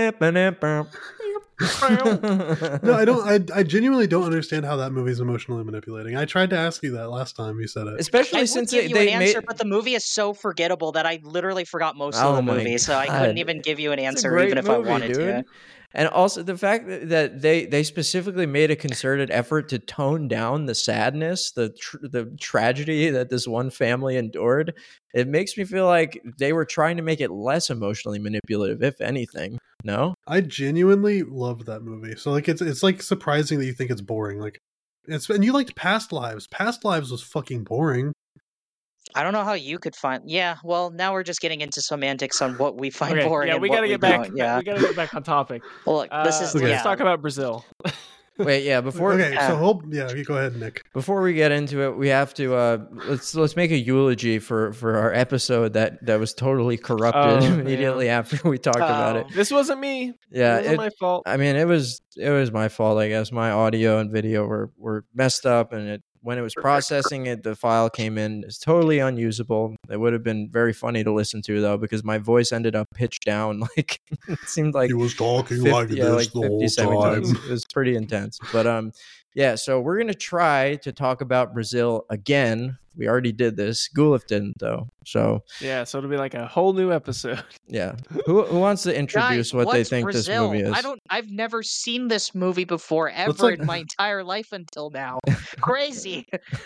C: No, I genuinely don't understand how that movie's emotionally manipulating. I tried to ask you that last time you said it.
B: Especially
A: I
B: since
A: would give you
B: they
A: an answer,
B: made
A: but the movie is so forgettable that I literally forgot most
B: Oh
A: of the
B: my
A: movie, so I
B: God.
A: couldn't even give you an
B: It's a
A: answer,
B: great
A: even if
B: movie,
A: I wanted to.
B: And also the fact that they specifically made a concerted effort to tone down the sadness, the tragedy that this one family endured. It makes me feel like they were trying to make it less emotionally manipulative, if anything. No,
C: I genuinely loved that movie. So like it's like surprising that you think it's boring. Like and you liked Past Lives. Past Lives was fucking boring.
A: I don't know how you could find. Yeah, well, now we're just getting into semantics on what we find
D: Okay,
A: boring.
D: yeah,
A: and
D: we
A: what
D: gotta
A: we
D: get back.
A: don't. Yeah.
D: We gotta get back on topic.
A: Well, look, this is.
C: Okay.
A: Yeah.
D: Let's talk about Brazil.
B: wait, yeah. Before
C: Okay, so you go ahead, Nick.
B: Before we get into it, we have to let's make a eulogy for our episode that was totally corrupted
D: Oh,
B: immediately after we talked about it.
D: This wasn't me.
B: Yeah,
D: it wasn't my fault.
B: I mean, it was my fault, I guess. My audio and video were messed up, and when it was processing it, the file came in. It's totally unusable. It would have been very funny to listen to though, because my voice ended up pitched down. Like it seemed like
C: He was talking
B: 50,
C: like
B: yeah,
C: this
B: like
C: the
B: 50
C: whole
B: semitones.
C: time.
B: It was pretty intense. But yeah, so we're gonna try to talk about Brazil again. We already did this. Gulif didn't though. So
D: Yeah, so it'll be like a whole new episode.
B: yeah. Who wants to introduce
A: Guys,
B: what they
A: what's
B: think
A: Brazil?
B: this movie is?
A: I've never seen this movie before ever
C: like-
A: in my entire life until now. Crazy.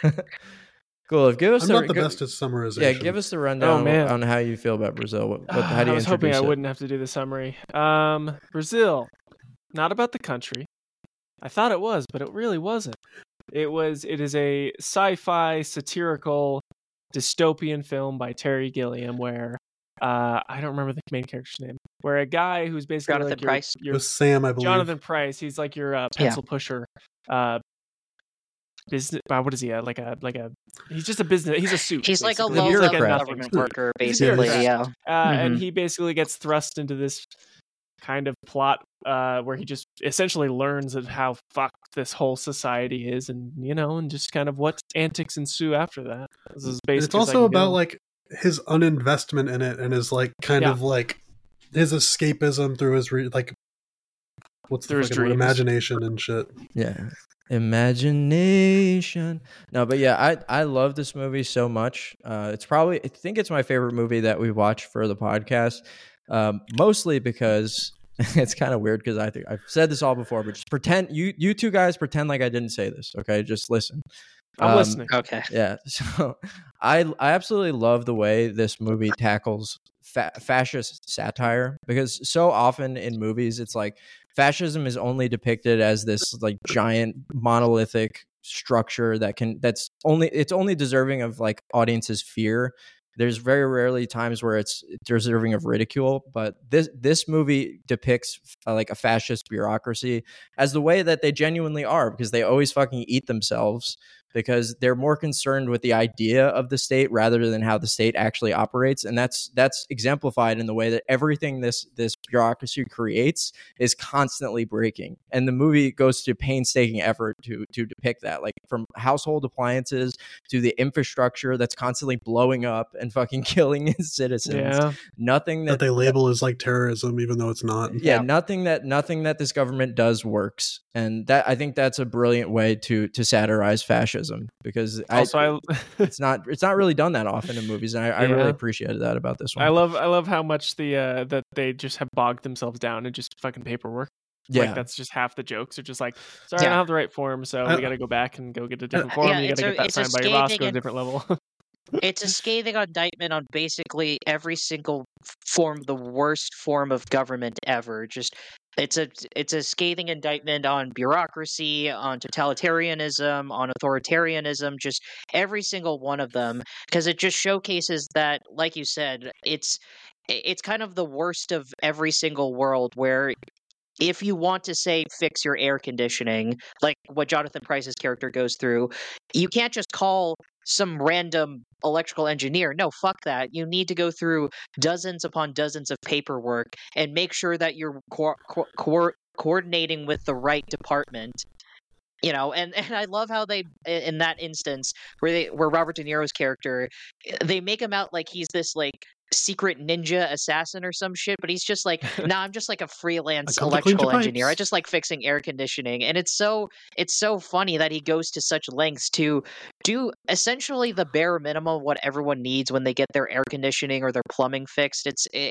B: Gulif, give us
C: I'm not the best at summarization.
B: Yeah, give us the rundown
D: man.
B: on how you feel about Brazil. How do you
D: I was hoping
B: introduce
D: I
B: it?
D: wouldn't have to do the summary. Brazil, not about the country. I thought it was, but it really wasn't. It is a sci-fi satirical dystopian film by Terry Gilliam where I don't remember the main character's name. Where a guy who's basically
A: Jonathan
D: like
A: Pryce?
C: It
D: your
C: was Sam, I believe.
D: Jonathan Pryce. He's like your pencil pusher. Business. What is he? He's just a business. He's a suit.
A: He's like a
D: basically.
A: low
D: He's like
A: level
B: bureaucrat.
A: government worker, basically.
C: bureaucrat.
A: Yeah.
D: And
A: Mhm.
D: he basically gets thrust into this kind of plot where he just essentially learns of how fucked this whole society is, and just kind of what antics ensue after that. This is
C: And
D: basically
C: it's also about like his uninvestment in it and his like kind
D: Yeah.
C: of like his escapism through his what's
D: Through
C: the
D: his
C: fucking word?
D: dreams.
C: Imagination and shit.
B: Yeah. Imagination. No, but yeah, I love this movie so much. I think it's my favorite movie that we watched for the podcast. Mostly because it's kind of weird because I think I've said this all before, but just pretend you two guys pretend like I didn't say this. Okay, just listen.
D: I'm listening.
A: Okay.
B: Yeah, so I absolutely love the way this movie tackles fascist satire, because so often in movies it's like fascism is only depicted as this like giant monolithic structure it's only deserving of like audiences' fear. There's very rarely times where it's deserving of ridicule, but this movie depicts like a fascist bureaucracy as the way that they genuinely are, because they always fucking eat themselves. because they're more concerned with the idea of the state rather than how the state actually operates. And that's exemplified in the way that everything this bureaucracy creates is constantly breaking. And the movie goes to painstaking effort to depict that, like from household appliances to the infrastructure that's constantly blowing up and fucking killing its citizens.
D: Yeah.
B: Nothing
C: that they label as like terrorism, even though it's not.
B: Yeah, nothing that this government does works. And that, I think that's a brilliant way to satirize fascism, because
D: Also,
B: it's not really done that often in movies, and I really appreciated that about this one.
D: I love how much that they just have bogged themselves down in just fucking paperwork.
B: Yeah,
D: like that's just half the jokes. Are just like, sorry, I don't have the right form, so we got to go back and go get a different form. You got to get that signed by your boss, go to a different level.
A: It's a scathing indictment on basically every single form, the worst form of government ever. Just it's a scathing indictment on bureaucracy, on totalitarianism, on authoritarianism, just every single one of them, because it just showcases that, like you said, it's kind of the worst of every single world, where if you want to say fix your air conditioning, like what Jonathan Pryce's character goes through, you can't just call some random electrical engineer. No, fuck that. You need to go through dozens upon dozens of paperwork and make sure that you're coordinating with the right department. You know, and I love how they, in that instance where Robert De Niro's character, they make him out like he's this like secret ninja assassin or some shit, but he's just like, nah, I'm just like a freelance electrical engineer. I just like fixing air conditioning. And it's so funny that he goes to such lengths to do essentially the bare minimum of what everyone needs when they get their air conditioning or their plumbing fixed.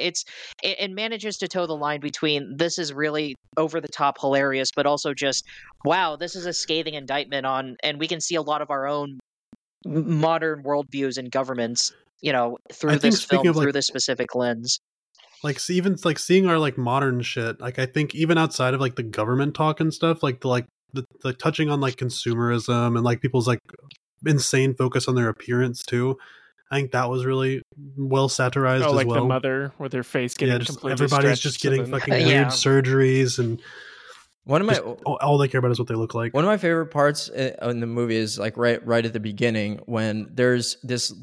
A: It manages to toe the line between this is really over the top hilarious, but also just, wow, this is a scathing indictment on, and we can see a lot of our own modern worldviews and governments, you know, through this film, through this specific lens.
C: Like, even like seeing our like modern shit, like I think even outside of like the government talk and stuff, like the touching on like consumerism and like people's like insane focus on their appearance too. I think that was really well satirized as well.
D: Like the mother with her face getting completely
C: everybody's just getting fucking weird surgeries, and
B: one of my
C: all they care about is what they look like.
B: One of my favorite parts in the movie is like right at the beginning, when there's this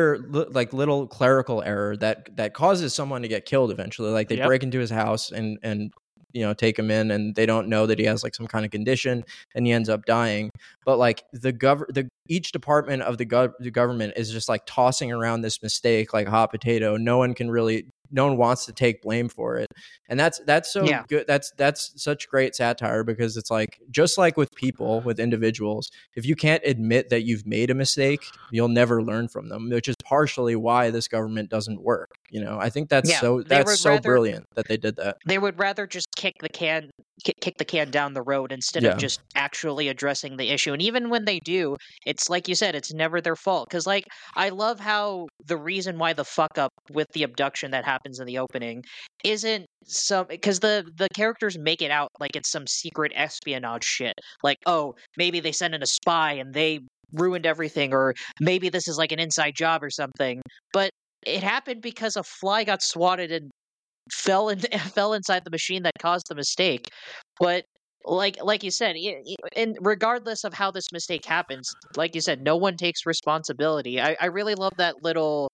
B: little clerical error that causes someone to get killed eventually. Like they break into his house and you know, take him in, and they don't know that he has like some kind of condition, and he ends up dying. But like each department of the government is just like tossing around this mistake like a hot potato. No one wants to take blame for it. And that's so good. That's such great satire, because it's like, just like with people, with individuals, if you can't admit that you've made a mistake, you'll never learn from them, which is partially why this government doesn't work. You know, I think that's so brilliant that they did that.
A: They would rather just kick the can down the road instead of just actually addressing the issue. And even when they do, it's like you said, it's never their fault. Because like, I love how the reason why the fuck up with the abduction that happens in the opening isn't because the characters make it out like it's some secret espionage shit. Like, oh, maybe they sent in a spy and they ruined everything, or maybe this is like an inside job or something. But it happened because a fly got swatted and fell inside the machine that caused the mistake. But like you said, and regardless of how this mistake happens, like you said, no one takes responsibility. I really love that little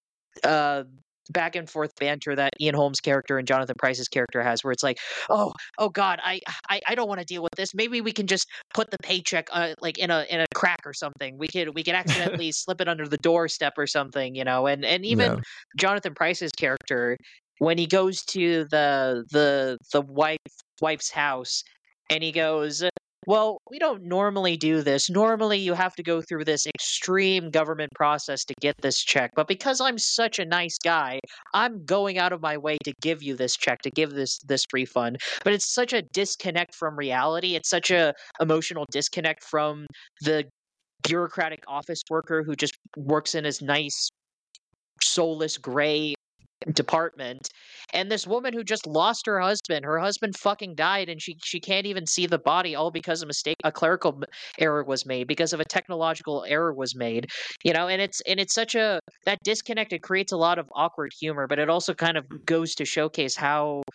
A: back and forth banter that Ian Holmes' character and Jonathan Pryce's character has, where it's like, oh God, I don't want to deal with this. Maybe we can just put the paycheck like in a crack or something. We could accidentally slip it under the doorstep or something, you know. And even Jonathan Pryce's character, when he goes to the wife's house, and he goes, well, we don't normally do this. Normally, you have to go through this extreme government process to get this check. But because I'm such a nice guy, I'm going out of my way to give you this check, to give this refund. But it's such a disconnect from reality. It's such a emotional disconnect from the bureaucratic office worker who just works in his nice, soulless, gray department, and this woman who just lost her husband fucking died, and she can't even see the body, all because a clerical error was made, because of a technological error was made, you know. And it's such that disconnect, it creates a lot of awkward humor, but it also kind of goes to showcase how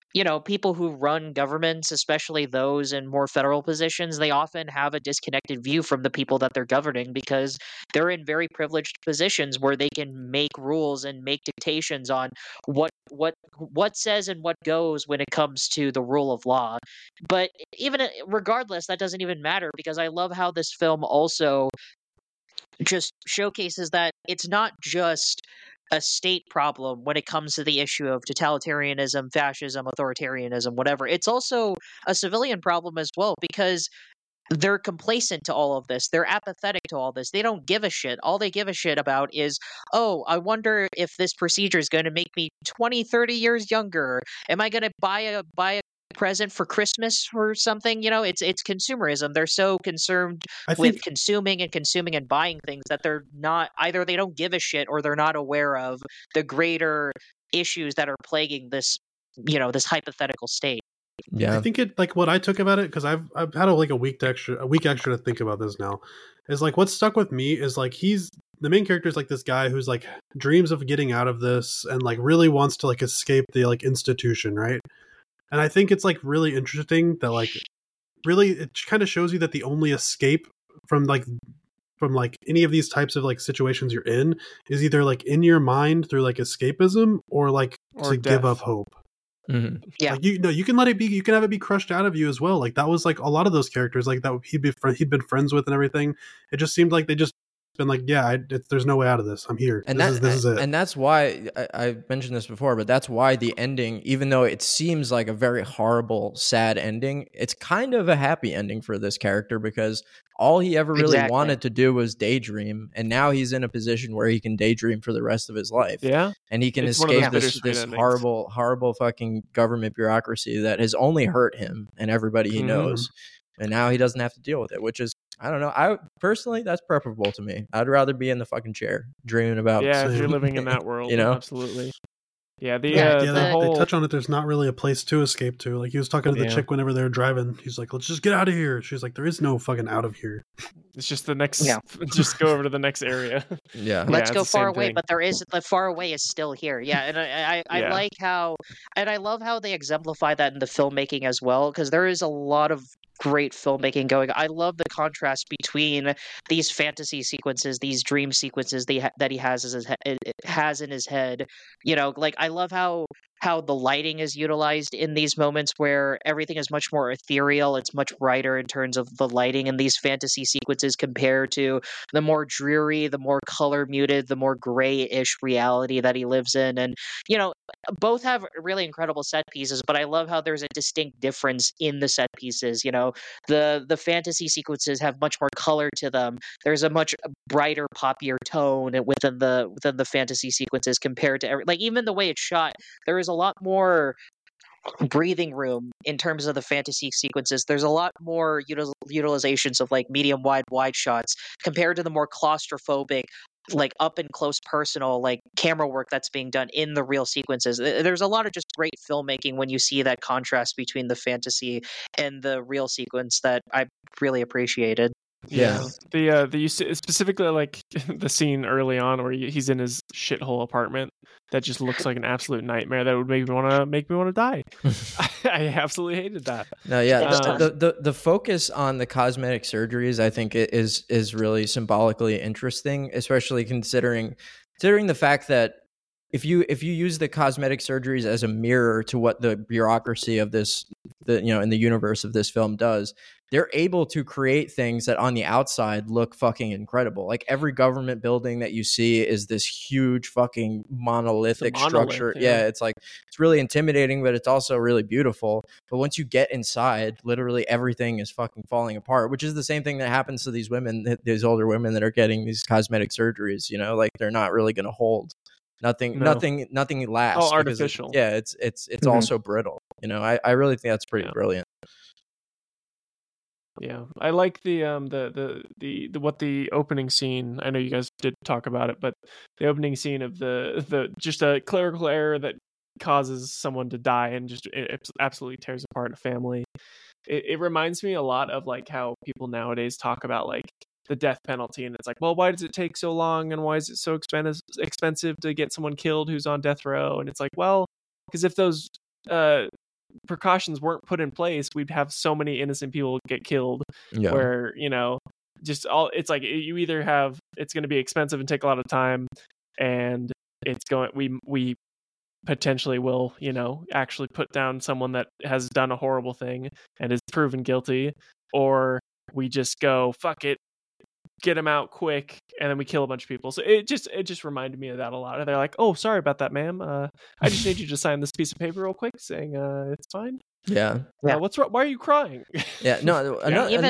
A: people who run governments, especially those in more federal positions, they often have a disconnected view from the people that they're governing because they're in very privileged positions where they can make rules and make dictations on what says and what goes when it comes to the rule of law. But even regardless, that doesn't even matter because I love how this film also just showcases that it's not just a state problem when it comes to the issue of totalitarianism, fascism, authoritarianism, whatever. It's also a civilian problem as well because they're complacent to all of this. They're apathetic to all this. They don't give a shit. All they give a shit about is, oh, I wonder if this procedure is going to make me 20, 30 years younger. Am I going to buy a present for Christmas or something? It's consumerism. They're so concerned with consuming and buying things that they're not, either they don't give a shit or they're not aware of the greater issues that are plaguing this, this hypothetical state.
B: Yeah,
C: I think what I took about it, because I've had a week extra to think about this now, is like what stuck with me is like the main character is like this guy who's like dreams of getting out of this and like really wants to like escape the like institution, right? And I think it's like really interesting that like really it kind of shows you that the only escape from any of these types of like situations you're in is either like in your mind through like escapism or to
D: death.
C: give up hope.
B: Mm-hmm.
A: Yeah,
C: like, you can let it be. You can have it be crushed out of you as well. Like that was like a lot of those characters like that he'd been friends with and everything. It just seemed like they just been like, yeah, there's no way out of this. I'm here.
B: And
C: this is it.
B: And that's why I mentioned this before, but that's why the ending, even though it seems like a very horrible, sad ending, it's kind of a happy ending for this character because all he ever really wanted to do was daydream, and now he's in a position where he can daydream for the rest of his life.
D: Yeah,
B: and he can escape this horrible fucking government bureaucracy that has only hurt him and everybody he knows, and now he doesn't have to deal with it, which is, I don't know. I personally, that's preferable to me. I'd rather be in the fucking chair dreaming about.
D: Yeah, if you're living in that world, absolutely. Yeah,
C: they
D: whole...
C: touch on it. There's not really a place to escape to. Like he was talking to the chick whenever they were driving. He's like, "Let's just get out of here." She's like, "There is no fucking out of here.
D: It's just the next. Yeah. Just go over to the next area."
B: Yeah,
A: let's go far away. But the far away is still here. Yeah, and I like how, and I love how they exemplify that in the filmmaking as well, because there is a lot of great filmmaking going. I love the contrast between these fantasy sequences, these dream sequences that he has in his head. Like I love how the lighting is utilized in these moments where everything is much more ethereal. It's much brighter in terms of the lighting in these fantasy sequences compared to the more dreary, the more color muted, the more grayish reality that he lives in. And both have really incredible set pieces, but I love how there's a distinct difference in the set pieces. The fantasy sequences have much more color to them. There's a much brighter, poppier tone within the fantasy sequences compared to even the way it's shot. There is a lot more breathing room in terms of the fantasy sequences. There's a lot more utilizations of like medium wide shots compared to the more claustrophobic, like up and close personal like camera work that's being done in the real sequences. There's a lot of just great filmmaking when you see that contrast between the fantasy and the real sequence that I really appreciated.
B: Yeah.
D: The specifically like the scene early on where he's in his shithole apartment that just looks like an absolute nightmare that would make me want to die. I absolutely hated that.
B: No, yeah. The focus on the cosmetic surgeries, I think, is really symbolically interesting, especially considering the fact that if you use the cosmetic surgeries as a mirror to what the bureaucracy of in the universe of this film does, they're able to create things that on the outside look fucking incredible. Like every government building that you see is this huge fucking monolithic structure. Yeah, it's really intimidating, but it's also really beautiful. But once you get inside, literally everything is fucking falling apart, which is the same thing that happens to these women, these older women that are getting these cosmetic surgeries, like they're not really going to hold. Nothing lasts.
D: Oh, artificial.
B: It's also brittle. I really think that's pretty brilliant.
D: Yeah, I like the opening scene. I know you guys did talk about it, but the opening scene of the just a clerical error that causes someone to die and just it absolutely tears apart a family. It reminds me a lot of like how people nowadays talk about like the death penalty, and it's like, well, why does it take so long, and why is it so expensive to get someone killed who's on death row? And it's like, well, because if those precautions weren't put in place, we'd have so many innocent people get killed.
B: Yeah.
D: Where, you know, just all, it's like you either have, it's going to be expensive and take a lot of time, and it's going, we potentially will, you know, actually put down someone that has done a horrible thing and is proven guilty, or we just go, fuck it, get him out quick, and then we kill a bunch of people. So it just reminded me of that a lot. They're like, oh, sorry about that, ma'am. I just need you to sign this piece of paper real quick saying it's fine.
B: Yeah.
D: What's wrong? Why are you crying?
B: Yeah. No.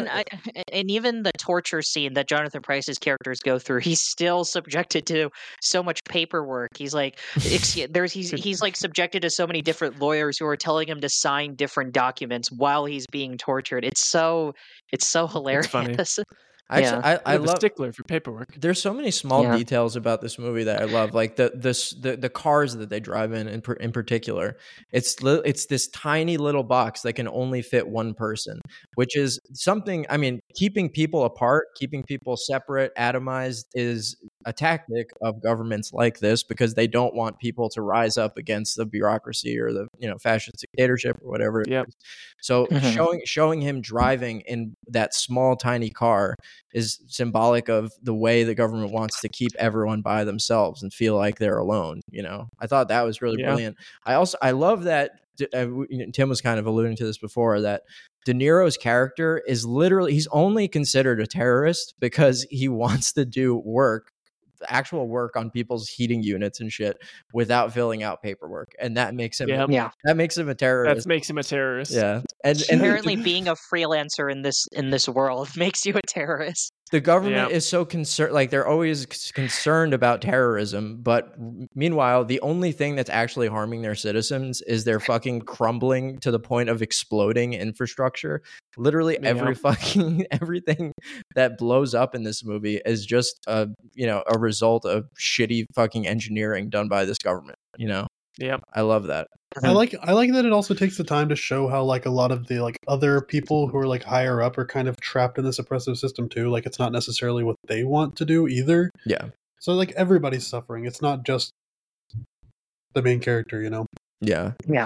A: Even the torture scene that Jonathan Pryce's characters go through, he's still subjected to so much paperwork. He's like, he's like subjected to so many different lawyers who are telling him to sign different documents while he's being tortured. It's so hilarious.
D: It's funny.
B: Actually, I love
D: a stickler for paperwork.
B: There's so many small details about this movie that I love, like the cars that they drive in particular. It's this tiny little box that can only fit one person, which is something. I mean, keeping people apart, keeping people separate, atomized, is a tactic of governments like this because they don't want people to rise up against the bureaucracy or the fascist dictatorship or whatever.
D: Yeah.
B: So showing him driving in that small tiny car is symbolic of the way the government wants to keep everyone by themselves and feel like they're alone. I thought that was really brilliant. I love that Tim was kind of alluding to this before, that De Niro's character is literally, he's only considered a terrorist because he wants to do actual work on people's heating units and shit without filling out paperwork, and that makes him that makes him a terrorist.
D: That makes him a terrorist.
B: Yeah, and
A: apparently being a freelancer in this world makes you a terrorist.
B: The government is so concerned, like they're always concerned about terrorism, but meanwhile, the only thing that's actually harming their citizens is they're fucking crumbling to the point of exploding infrastructure. Literally everything that blows up in this movie is just a result of shitty fucking engineering done by this government.
D: Yeah,
B: I love that.
C: I like that it also takes the time to show how like a lot of the like other people who are like higher up are kind of trapped in this oppressive system too. Like it's not necessarily what they want to do either.
B: Yeah.
C: So like everybody's suffering. It's not just the main character,
B: Yeah.
A: Yeah.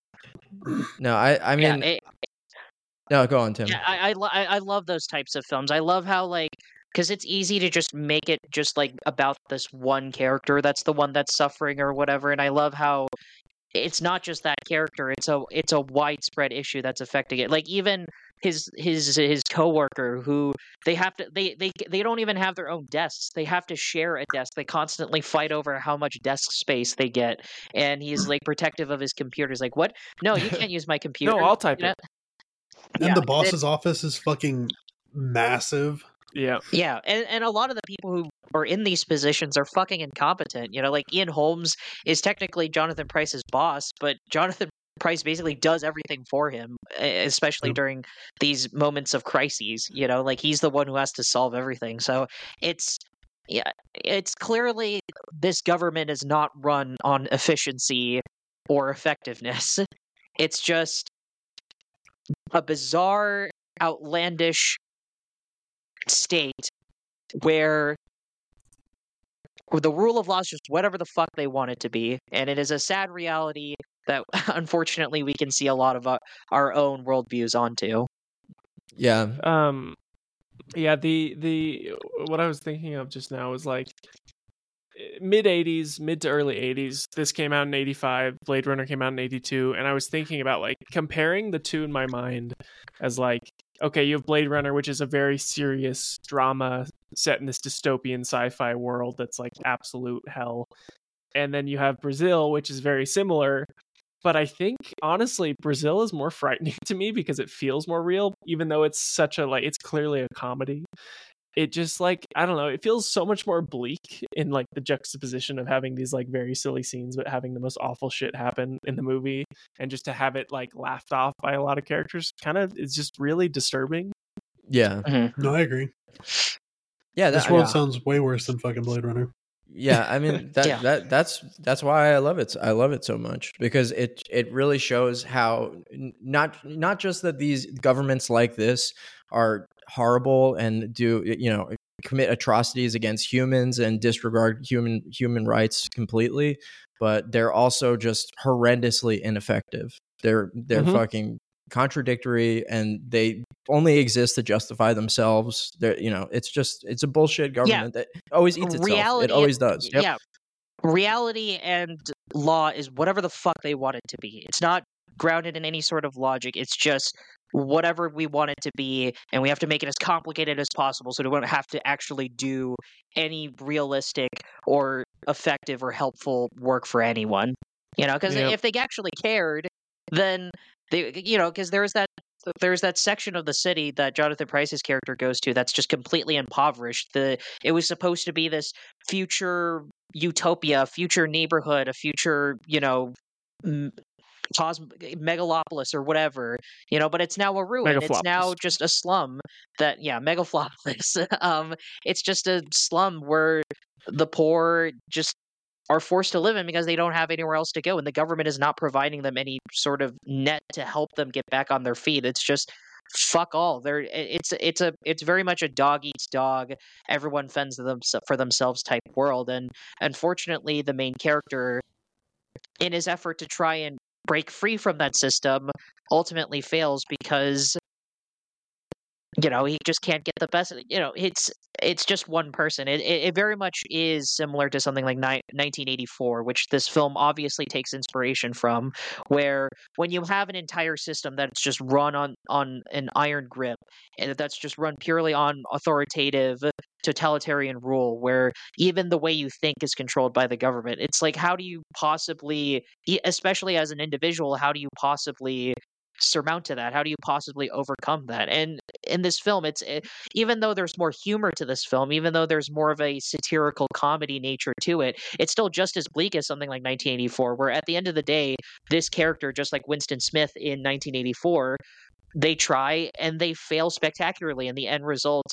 B: No, I mean, no, go on, Tim.
A: Yeah, I love those types of films. I love how because it's easy to just make it just like about this one character that's the one that's suffering or whatever, and I love how it's not just that character, it's a widespread issue that's affecting it. Like even his coworker, who they don't even have their own desks. They have to share a desk. They constantly fight over how much desk space they get, and he's like protective of his computer. He's like, "What? No, you can't use my computer."
D: No, I'll type it.
C: And the boss's office is fucking massive.
D: Yeah.
A: Yeah, and a lot of the people who are in these positions are fucking incompetent. Like Ian Holmes is technically Jonathan Pryce's boss, but Jonathan Pryce basically does everything for him, especially during these moments of crises. Like he's the one who has to solve everything. So it's clearly this government is not run on efficiency or effectiveness. It's just a bizarre, outlandish state where the rule of law is just whatever the fuck they want it to be, and it is a sad reality that unfortunately we can see a lot of our own worldviews onto.
B: Yeah.
D: The what I was thinking of just now was like mid to early 80s. This came out in 85. Blade Runner came out in 82, and I was thinking about like comparing the two in my mind as like, okay, you have Blade Runner, which is a very serious drama set in this dystopian sci-fi world that's like absolute hell. And then you have Brazil, which is very similar. But I think, honestly, Brazil is more frightening to me because it feels more real, even though it's it's clearly a comedy. It just like, I don't know, it feels so much more bleak in like the juxtaposition of having these like very silly scenes, but having the most awful shit happen in the movie, and just to have it like laughed off by a lot of characters kind of is just really disturbing.
B: Yeah.
A: Mm-hmm.
C: No, I agree.
B: Yeah.
C: This world sounds way worse than fucking Blade Runner.
B: Yeah, I mean that's why I love it. I love it so much because it really shows how not just that these governments like this are horrible and do commit atrocities against humans and disregard human rights completely, but they're also just horrendously ineffective. They're fucking contradictory, and they only exist to justify themselves. They're, it's a bullshit government that always eats itself. It always does. Yep.
A: Yeah, reality and law is whatever the fuck they want it to be. It's not grounded in any sort of logic. It's just whatever we want it to be, and we have to make it as complicated as possible so we don't have to actually do any realistic or effective or helpful work for anyone. Because if they actually cared, then they, because there's that section of the city that Jonathan Pryce's character goes to that's just completely impoverished. It was supposed to be this future utopia, future neighborhood, a future, megalopolis or whatever, but it's now a ruin. It's now just a slum megaflopolis. It's just a slum where the poor just are forced to live in because they don't have anywhere else to go, and the government is not providing them any sort of net to help them get back on their feet. It's just fuck all. It's very much a dog eats dog, everyone fends for themselves type world. And unfortunately, the main character, in his effort to try and break free from that system, ultimately fails because he just can't get the best. It's just one person. It very much is similar to something like 1984, which this film obviously takes inspiration from, where when you have an entire system that's just run on an iron grip, and that's just run purely on authoritative totalitarian rule, where even the way you think is controlled by the government. It's like, how do you possibly, especially as an individual, how do you possibly surmount to that? How do you possibly overcome that? And in this film, even though there's more humor to this film, even though there's more of a satirical comedy nature to it, it's still just as bleak as something like 1984, where at the end of the day, this character, just like Winston Smith in 1984, they try and they fail spectacularly, and the end result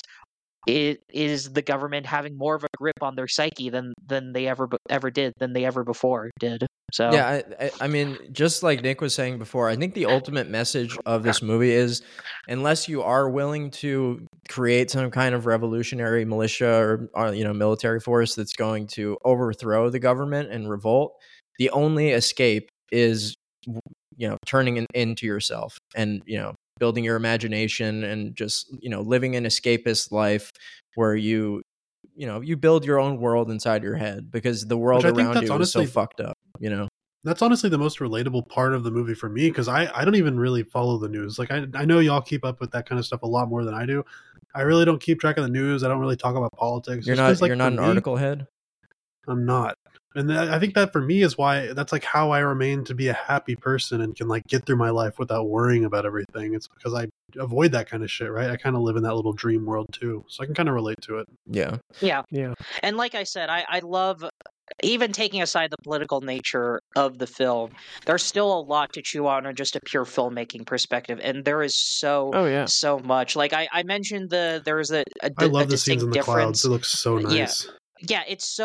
A: is the government having more of a grip on their psyche than they ever before did. So
B: yeah, I mean, just like Nick was saying before, I think the ultimate message of this movie is, unless you are willing to create some kind of revolutionary militia or military force that's going to overthrow the government and revolt, the only escape is turning into yourself and building your imagination and just living an escapist life where you build your own world inside your head, because the world around you is so fucked up.
C: That's honestly the most relatable part of the movie for me, because I don't even really follow the news. Like, I know y'all keep up with that kind of stuff a lot more than I do. I really don't keep track of the news. I don't really talk about politics.
B: You're not an article head?
C: I'm not. And I think that for me is why that's like how I remain to be a happy person and can like get through my life without worrying about everything. It's because I avoid that kind of shit, right? I kind of live in that little dream world too. So I can kind of relate to it.
B: Yeah.
A: And like I said, I love, even taking aside the political nature of the film, there's still a lot to chew on just a pure filmmaking perspective, and there is so much. Like I mentioned, there's a
C: I love the
A: distinct
C: scenes in the
A: difference.
C: clouds. It looks so nice.
A: Yeah, it's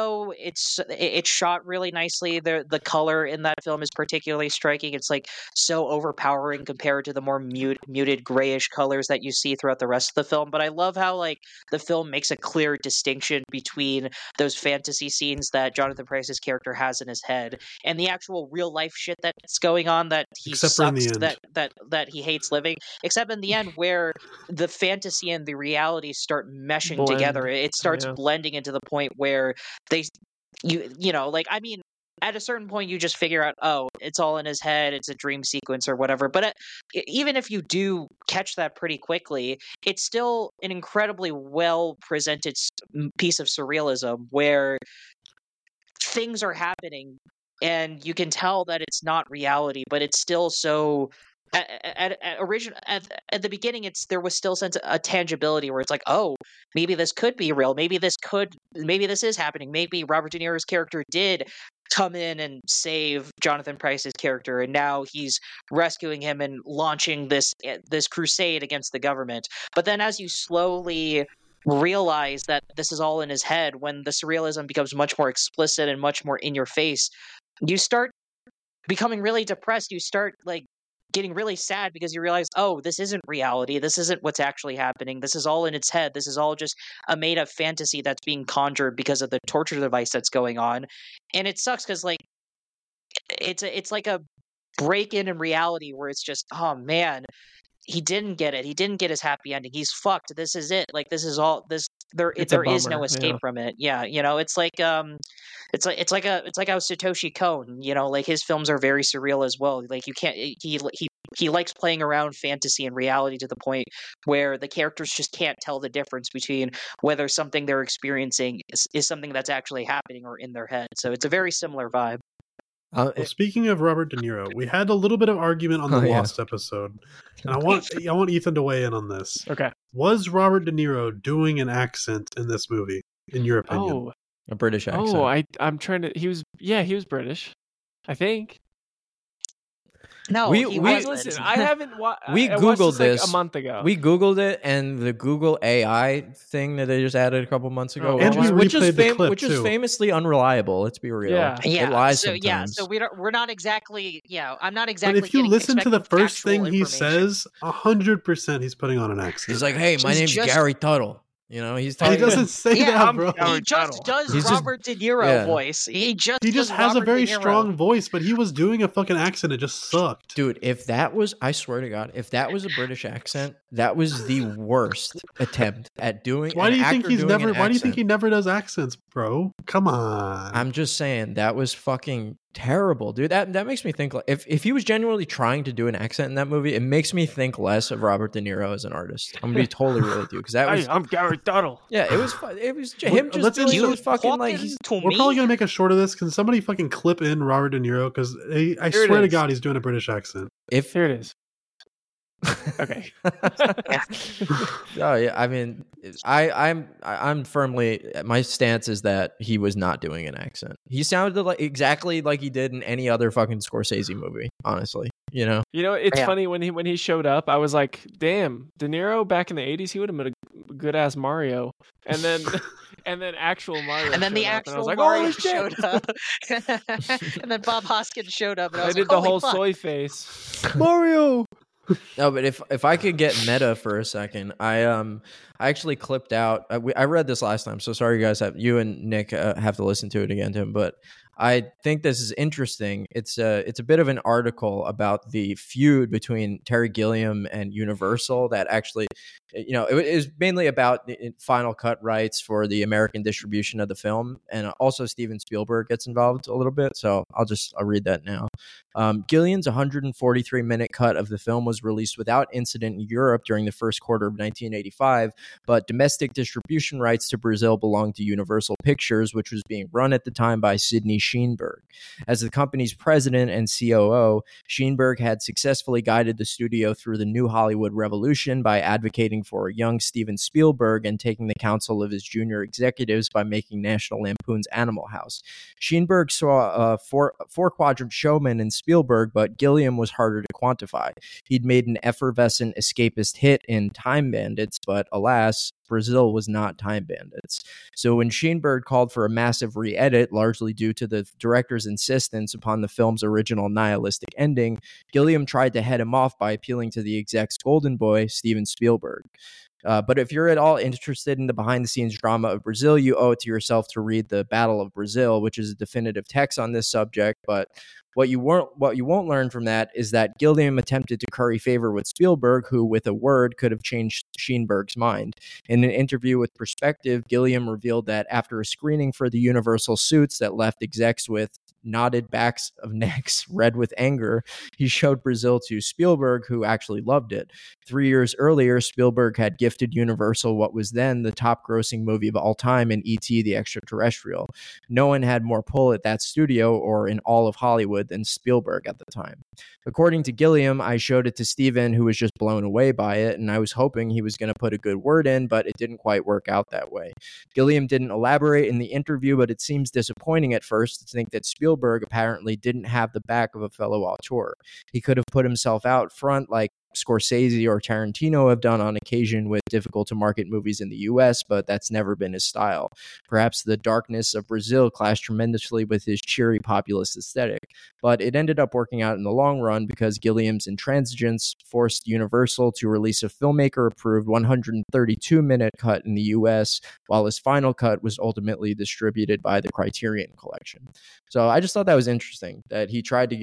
A: shot really nicely. The color in that film is particularly striking. It's like so overpowering compared to the more muted grayish colors that you see throughout the rest of the film. But I love how like the film makes a clear distinction between those fantasy scenes that Jonathan Pryce's character has in his head and the actual real life shit that's going on that he sucks, that he hates living. Except in the end, where the fantasy and the reality start meshing together, it starts blending into the point where at a certain point you just figure out, oh, it's all in his head, it's a dream sequence or whatever. But even if you do catch that pretty quickly, it's still an incredibly well presented piece of surrealism where things are happening and you can tell that it's not reality, but it's still so. At the beginning, there was still a tangibility where it's like, oh, maybe this could be real. Maybe this is happening. Maybe Robert De Niro's character did come in and save Jonathan Pryce's character, and now he's rescuing him and launching this crusade against the government. But then, as you slowly realize that this is all in his head, when the surrealism becomes much more explicit and much more in your face, you start becoming really depressed. You start like getting really sad because you realize, oh, this isn't reality. This isn't what's actually happening. This is all in its head. This is all just a made-up fantasy that's being conjured because of the torture device that's going on. And it sucks because, like, it's like a break in reality where it's just, oh man, he didn't get it. He didn't get his happy ending. He's fucked. This is it. Like this is all this. There is no escape from it. Yeah, it's like it's like how Satoshi Kon. Like his films are very surreal as well. Like you can't he likes playing around fantasy and reality to the point where the characters just can't tell the difference between whether something they're experiencing is something that's actually happening or in their head. So it's a very similar vibe.
C: Well, speaking of Robert De Niro, we had a little bit of argument on the Lost episode, and I want Ethan to weigh in on this.
D: Okay,
C: was Robert De Niro doing an accent in this movie, in your opinion?
D: Oh,
B: a British accent.
D: I'm trying to. He was British, I think.
A: No,
D: listen. I haven't.
B: We Googled this
D: like a month ago.
B: We Googled it, and the Google AI thing that they just added a couple months ago, which is famously unreliable. Let's be real.
D: Yeah.
B: It lies sometimes.
A: So we're not exactly. Yeah, I'm not exactly.
C: But if you listen to the first thing he says, 100% he's putting on an accent.
B: He's like, "Hey, my name's Gary Tuttle." He
C: doesn't say that, bro.
A: He just does Robert De Niro voice. He just
C: has a very strong voice, but he was doing a fucking accent. It just sucked.
B: Dude, I swear to God, if that was a British accent, that was the worst attempt at doing.
C: Why do you think he never does accents, bro? Come on.
B: I'm just saying that was fucking terrible, dude. That makes me think, like, if he was genuinely trying to do an accent in that movie, it makes me think less of Robert De Niro as an artist. I'm gonna be totally real with you, because that was
D: I'm Gary Tuttle.
B: Yeah, it was him just doing his fucking like.
C: We're probably gonna make a short of this. Can somebody fucking clip in Robert De Niro? Because I swear to God, he's doing a British accent.
B: Here
D: it is. Okay.
B: Oh yeah, I mean, I'm firmly, my stance is that he was not doing an accent. He sounded exactly like he did in any other fucking Scorsese movie, honestly.
D: It's funny when he showed up, I was like, damn, De Niro back in the 80s, he would have been a good ass Mario. And then actual Mario.
A: And then the actual Mario showed up. And then Bob Hoskins showed up. And I
D: did the whole soy face.
B: Mario. No, but if I could get meta for a second, I actually clipped out. I read this last time, so sorry, you guys. You and Nick have to listen to it again, Tim. But I think this is interesting. It's a bit of an article about the feud between Terry Gilliam and Universal that actually, it is mainly about Final Cut rights for the American distribution of the film, and also Steven Spielberg gets involved a little bit. So I'll read that now. Gilliam's 143-minute cut of the film was released without incident in Europe during the first quarter of 1985, but domestic distribution rights to Brazil belonged to Universal Pictures, which was being run at the time by Sidney Sheenberg. As the company's president and COO, Sheenberg had successfully guided the studio through the new Hollywood revolution by advocating for a young Steven Spielberg and taking the counsel of his junior executives by making National Lampoon's Animal House. Sheenberg saw a four-quadrant showman in Spielberg, but Gilliam was harder to quantify. He'd made an effervescent escapist hit in Time Bandits, but alas, Brazil was not Time Bandits. So when Sheenberg called for a massive re-edit, largely due to the director's insistence upon the film's original nihilistic ending, Gilliam tried to head him off by appealing to the exec's golden boy, Steven Spielberg. But if you're at all interested in the behind-the-scenes drama of Brazil, you owe it to yourself to read The Battle of Brazil, which is a definitive text on this subject. But what you won't learn from that is that Gilliam attempted to curry favor with Spielberg, who, with a word, could have changed Sheenberg's mind. In an interview with Perspective, Gilliam revealed that after a screening for the Universal suits that left execs with knotted backs of necks red with anger, he showed Brazil to Spielberg, who actually loved it. 3 years earlier, Spielberg had gifted Universal what was then the top-grossing movie of all time in E.T. the Extraterrestrial. No one had more pull at that studio or in all of Hollywood than Spielberg at the time. According to Gilliam, I showed it to Steven, who was just blown away by it, and I was hoping he was going to put a good word in, but it didn't quite work out that way. Gilliam didn't elaborate in the interview, but it seems disappointing at first to think that Spielberg apparently didn't have the back of a fellow auteur. He could have put himself out front like Scorsese or Tarantino have done on occasion with difficult-to-market movies in the U.S., but that's never been his style. Perhaps the darkness of Brazil clashed tremendously with his cheery populist aesthetic, but it ended up working out in the long run because Gilliam's intransigence forced Universal to release a filmmaker-approved 132-minute cut in the U.S., while his final cut was ultimately distributed by the Criterion Collection. So I just thought that was interesting, that he tried to get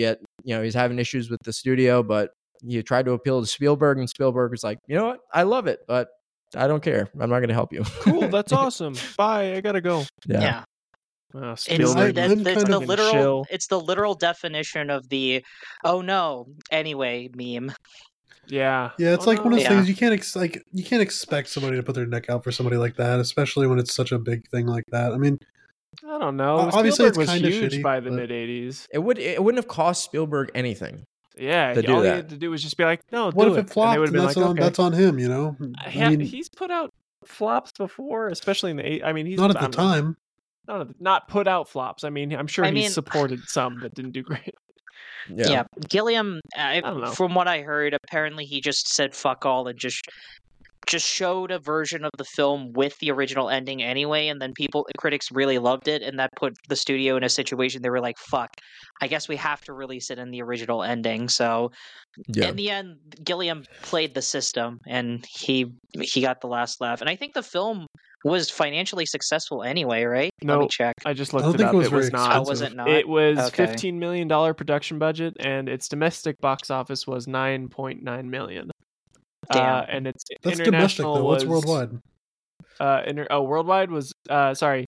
B: he's having issues with the studio, but he tried to appeal to Spielberg, and Spielberg was like, you know what, I love it, but I don't care. I'm not going to help you.
D: Cool, that's awesome. Bye, I gotta go.
A: Yeah.
D: Spielberg,
A: it's the literal definition of the "oh no" anyway meme.
D: Yeah,
C: it's like one of those things you can't expect somebody to put their neck out for somebody like that, especially when it's such a big thing like that. I mean,
D: I don't know.
C: Obviously,
D: Spielberg
C: it's
D: was
C: kind of
D: huge
C: shitty
D: by the mid '80s.
B: It wouldn't have cost Spielberg anything.
D: Yeah,
B: all
D: he had to do was just be like, "No,
C: what if
D: it
C: flopped?"
D: And
C: that's on him, you know.
D: He's put out flops before, especially in the '80s. I mean, he's
C: not at the time.
D: Not put out flops. I mean, I'm sure he's supported some that didn't do great.
A: Yeah. Gilliam, from what I heard, apparently he just said fuck all and just showed a version of the film with the original ending anyway, and then critics really loved it, and that put the studio in a situation they were like, fuck, I guess we have to release it in the original ending. So in the end, Gilliam played the system, and he got the last laugh. And I think the film was financially successful anyway, right?
D: No,
A: let me check.
D: I just looked it up. It was not.
A: Oh, was it not?
D: It was $15 million production budget, and its domestic box office was $9.9 million.
A: Damn.
D: And it's
C: that's
D: international.
C: Domestic though. What's worldwide?
D: Worldwide was sorry.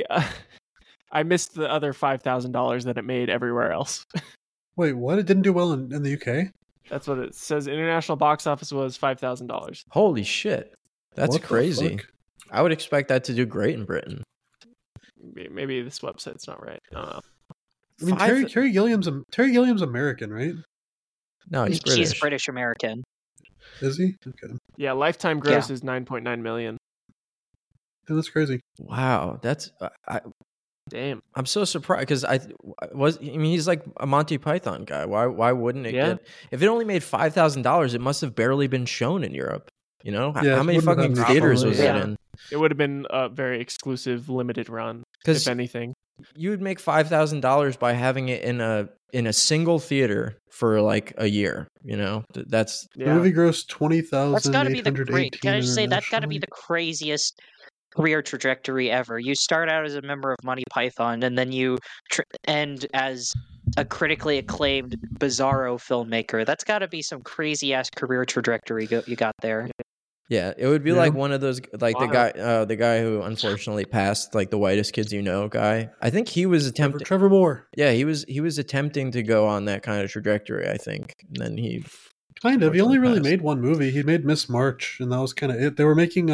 D: I missed the other $5,000 that it made everywhere else.
C: Wait, what? It didn't do well in the UK?
D: That's what it says. International box office was $5,000.
B: Holy shit, that's crazy. I would expect that to do great in Britain.
D: Maybe this website's not right. I don't know.
C: I mean, Terry Gilliam's American, right?
B: No, he's British.
A: He's British American.
C: Is he? Okay.
D: Yeah, lifetime gross is $9.9 million.
C: Yeah, that's crazy.
B: Wow, that's
D: damn.
B: I'm so surprised because he's like a Monty Python guy. Why wouldn't it get? If it only made $5,000, it must have barely been shown in Europe. You know, how many fucking theaters was it in?
D: It would have been a very exclusive, limited run, if anything.
B: You would make $5,000 by having it in a single theater for like a year. You know, that's
C: the movie grossed 20,000.
A: That's got to be the great. Can I just say that's got to be the craziest career trajectory ever. You start out as a member of Monty Python, and then you end as a critically acclaimed Bizarro filmmaker. That's got to be some crazy ass career trajectory you got there.
B: Yeah, it would be like one of those, like the guy who unfortunately passed, like the Whitest Kids You Know guy. I think he was attempting.
C: Trevor Moore.
B: Yeah, he was attempting to go on that kind of trajectory, I think, and then he
C: kind of. He only really made one movie. He made Miss March, and that was kind of it. They were making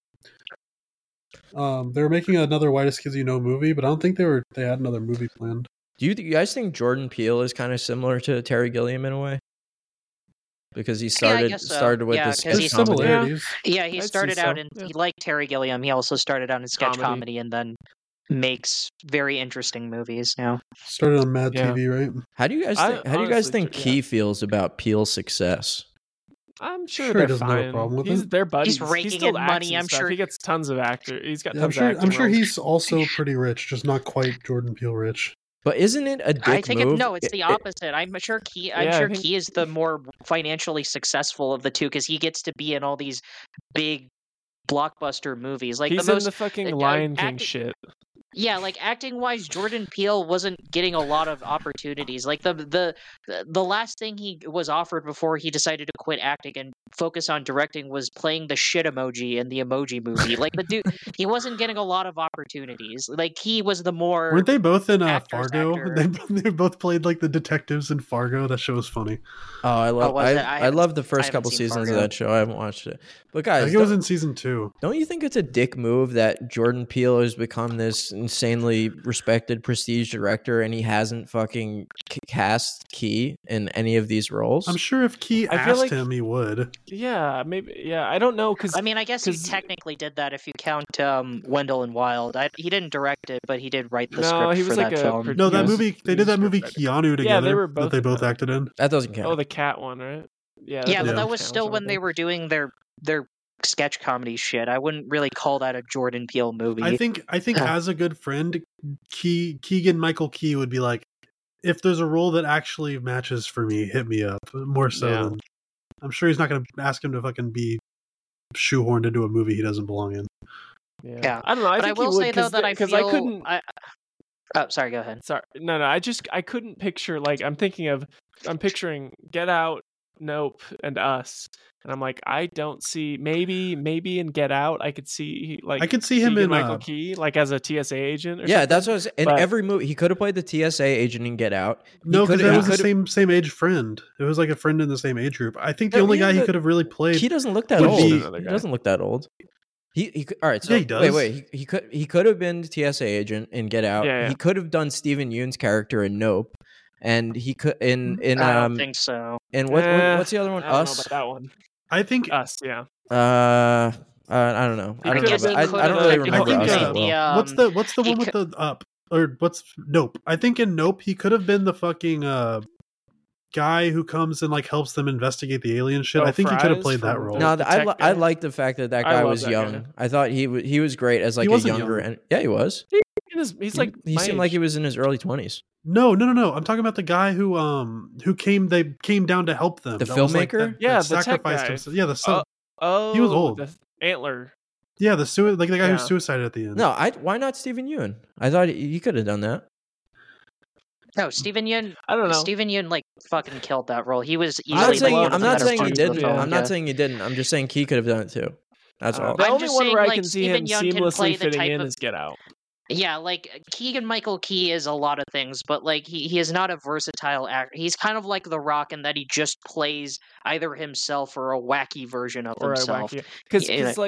C: another Whitest Kids You Know movie, but I don't think they had another movie planned.
B: Do you guys think Jordan Peele is kind of similar to Terry Gilliam in a way? Because he started with the sketch comedy.
A: Yeah, he started out he liked Terry Gilliam. He also started out in sketch comedy and then makes very interesting movies now.
C: Started on Mad TV, right?
B: How do you guys think Key feels about Peele's success?
D: I'm sure they're fine. He's their buddy.
A: He's raking in money. I'm sure
D: he gets tons of actors. He's got.
C: I'm sure he's also pretty rich, just not quite Jordan Peele rich.
B: But isn't it a dick move?
A: It's the opposite. I'm sure Key is the more financially successful of the two because he gets to be in all these big blockbuster movies. Like
D: he's in the fucking Lion King shit.
A: Yeah, like acting wise, Jordan Peele wasn't getting a lot of opportunities. Like the last thing he was offered before he decided to quit acting and focus on directing was playing the shit emoji in the Emoji Movie. Like the dude, he wasn't getting a lot of opportunities. Like he was the more.
C: Weren't they both in Fargo? They both played like the detectives in Fargo. That show was funny.
B: Oh, I love the first couple seasons of that show. I haven't watched it, but guys,
C: I think it was in season 2.
B: Don't you think it's a dick move that Jordan Peele has become this insanely respected prestige director and he hasn't fucking cast Key in any of these roles?
C: I'm sure if Key asked him, he would.
D: Yeah, maybe. Yeah, I don't know because
A: I guess he technically did that if you count Wendell and Wild. He didn't direct it, but he did write the script for that film.
C: No, that movie. They did that movie Keanu together.
D: Yeah, they were both.
C: That they both acted in.
B: That doesn't count.
D: Oh, the cat one, right? Yeah,
A: but that was still when they were doing their sketch comedy shit. I wouldn't really call that a Jordan Peele movie.
C: I think as a good friend, Keegan Michael Key would be like, if there's a role that actually matches for me, hit me up. More so than I'm sure he's not going to ask him to fucking be shoehorned into a movie he doesn't belong in.
D: Yeah. I don't know.
A: I will say though that I feel Oh, sorry. Go ahead.
D: Sorry, no. I couldn't picture I'm picturing Get Out, Nope, and Us, and I'm like, I don't see maybe in Get Out I could see
C: I could see him in
D: Michael Key as a TSA agent. Or
B: Yeah,
D: something.
B: that's what I was in every movie. He could have played the TSA agent in Get Out.
C: No, because that was the same age friend. It was like a friend in the same age group. I think the only guy he could have really played.
B: He doesn't look that old. He doesn't look that old. He all right. So
C: yeah, he does.
B: Wait. He could have been the TSA agent in Get Out.
D: Yeah.
B: He could have done Steven Yeun's character in Nope, and he could in
A: I don't think so.
B: And what's the other one?
D: I don't
B: Us.
D: know about that one.
C: I think
D: Us. Yeah.
B: I don't know. I don't really remember Us that well.
C: What's the one with the up or what's Nope? I think in Nope he could have been the fucking guy who comes and like helps them investigate the alien shit. I think he could have played that role.
B: No, I like the fact that guy was young. Guy. I thought he was great as like a younger. And yeah, he was.
D: He's like
B: he seemed like he was in his early 20s.
C: No. I'm talking about the guy who came down to help them.
B: The filmmaker?
C: The sacrificed himself. Yeah, the son.
D: Oh,
C: he was old.
D: The antler.
C: Yeah, the guy who suicided at the end.
B: No, why not Steven Yeun? I thought he could have done that.
A: No, Steven Yeun.
D: I don't know.
A: Steven Yeun fucking killed that role. He was
B: easily. I'm not saying he
A: didn't.
B: I'm not saying he didn't. I'm just saying he could have done it too. That's all.
D: The only one where I can see him seamlessly fitting in is Get Out.
A: Yeah, Keegan-Michael Key is a lot of things, but he is not a versatile actor. He's kind of like The Rock in that he just plays either himself or a wacky version of himself.
D: Because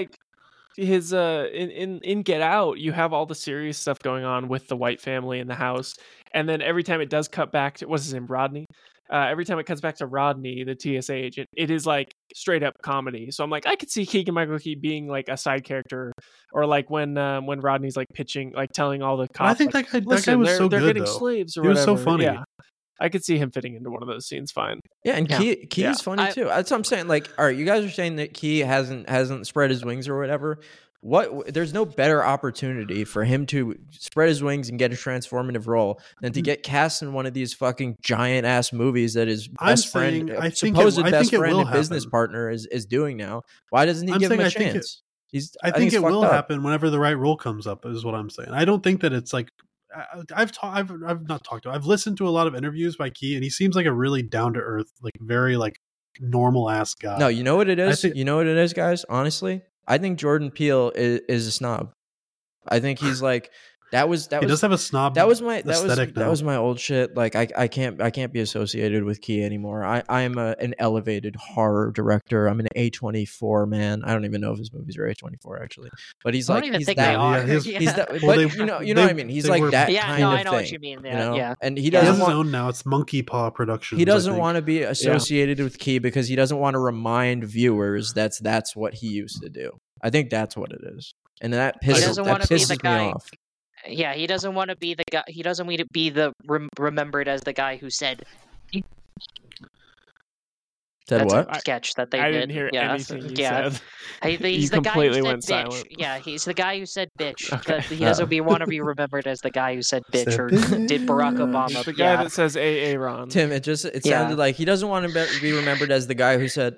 D: his in Get Out, you have all the serious stuff going on with the white family in the house, and then every time it does cut back to what's his name, Rodney. Every time it cuts back to Rodney, the TSA agent, it is like straight up comedy. So I'm like, I could see Keegan-Michael Key being like a side character, or like when Rodney's like pitching, like telling all the cops.
C: I think that guy was so good.
D: They're getting
C: though.
D: slaves, or
C: he
D: whatever.
C: was so funny.
D: Yeah. I could see him fitting into one of those scenes fine.
B: Yeah, and Key is funny too. That's what I'm saying. Like, all right, you guys are saying that Key hasn't spread his wings or whatever. There's no better opportunity for him to spread his wings and get a transformative role than to get cast in one of these fucking giant ass movies that his best friend, supposed best friend and business partner is doing now. Why doesn't he give him a chance?
C: I think it will happen whenever the right role comes up. Is what I'm saying. I don't think that it's like I've listened to a lot of interviews by Key, and he seems like a really down to earth, like very like normal ass guy.
B: No, you know what it is. You know what it is, guys. Honestly. I think Jordan Peele is a snob. I think he's like he does have a snob. That was my old shit. Like I can't be associated with Key anymore. I am an elevated horror director. I'm an A24 man. I don't even know if his movies are A24 actually, but he's like he's that. But you know what I mean. He's like that kind of thing. I know what you mean. Yeah, and he
C: has his own now. It's Monkey Paw Productions.
B: He doesn't want to be associated with Key because he doesn't want to remind viewers that's what he used to do. I think that's what it is, and that pisses me off.
A: Yeah, he doesn't want to be the guy. He doesn't want to be remembered as the guy who said.
B: That's
A: what? A sketch that they did.
D: I didn't hear anything you said.
A: He's the guy who said bitch. Silent. Yeah, he's the guy who said bitch. Okay. He doesn't want to be remembered as the guy who said bitch or did Barack Obama.
D: He's the guy that says AA Ron.
B: Tim, it sounded like he doesn't want to be remembered as the guy who said.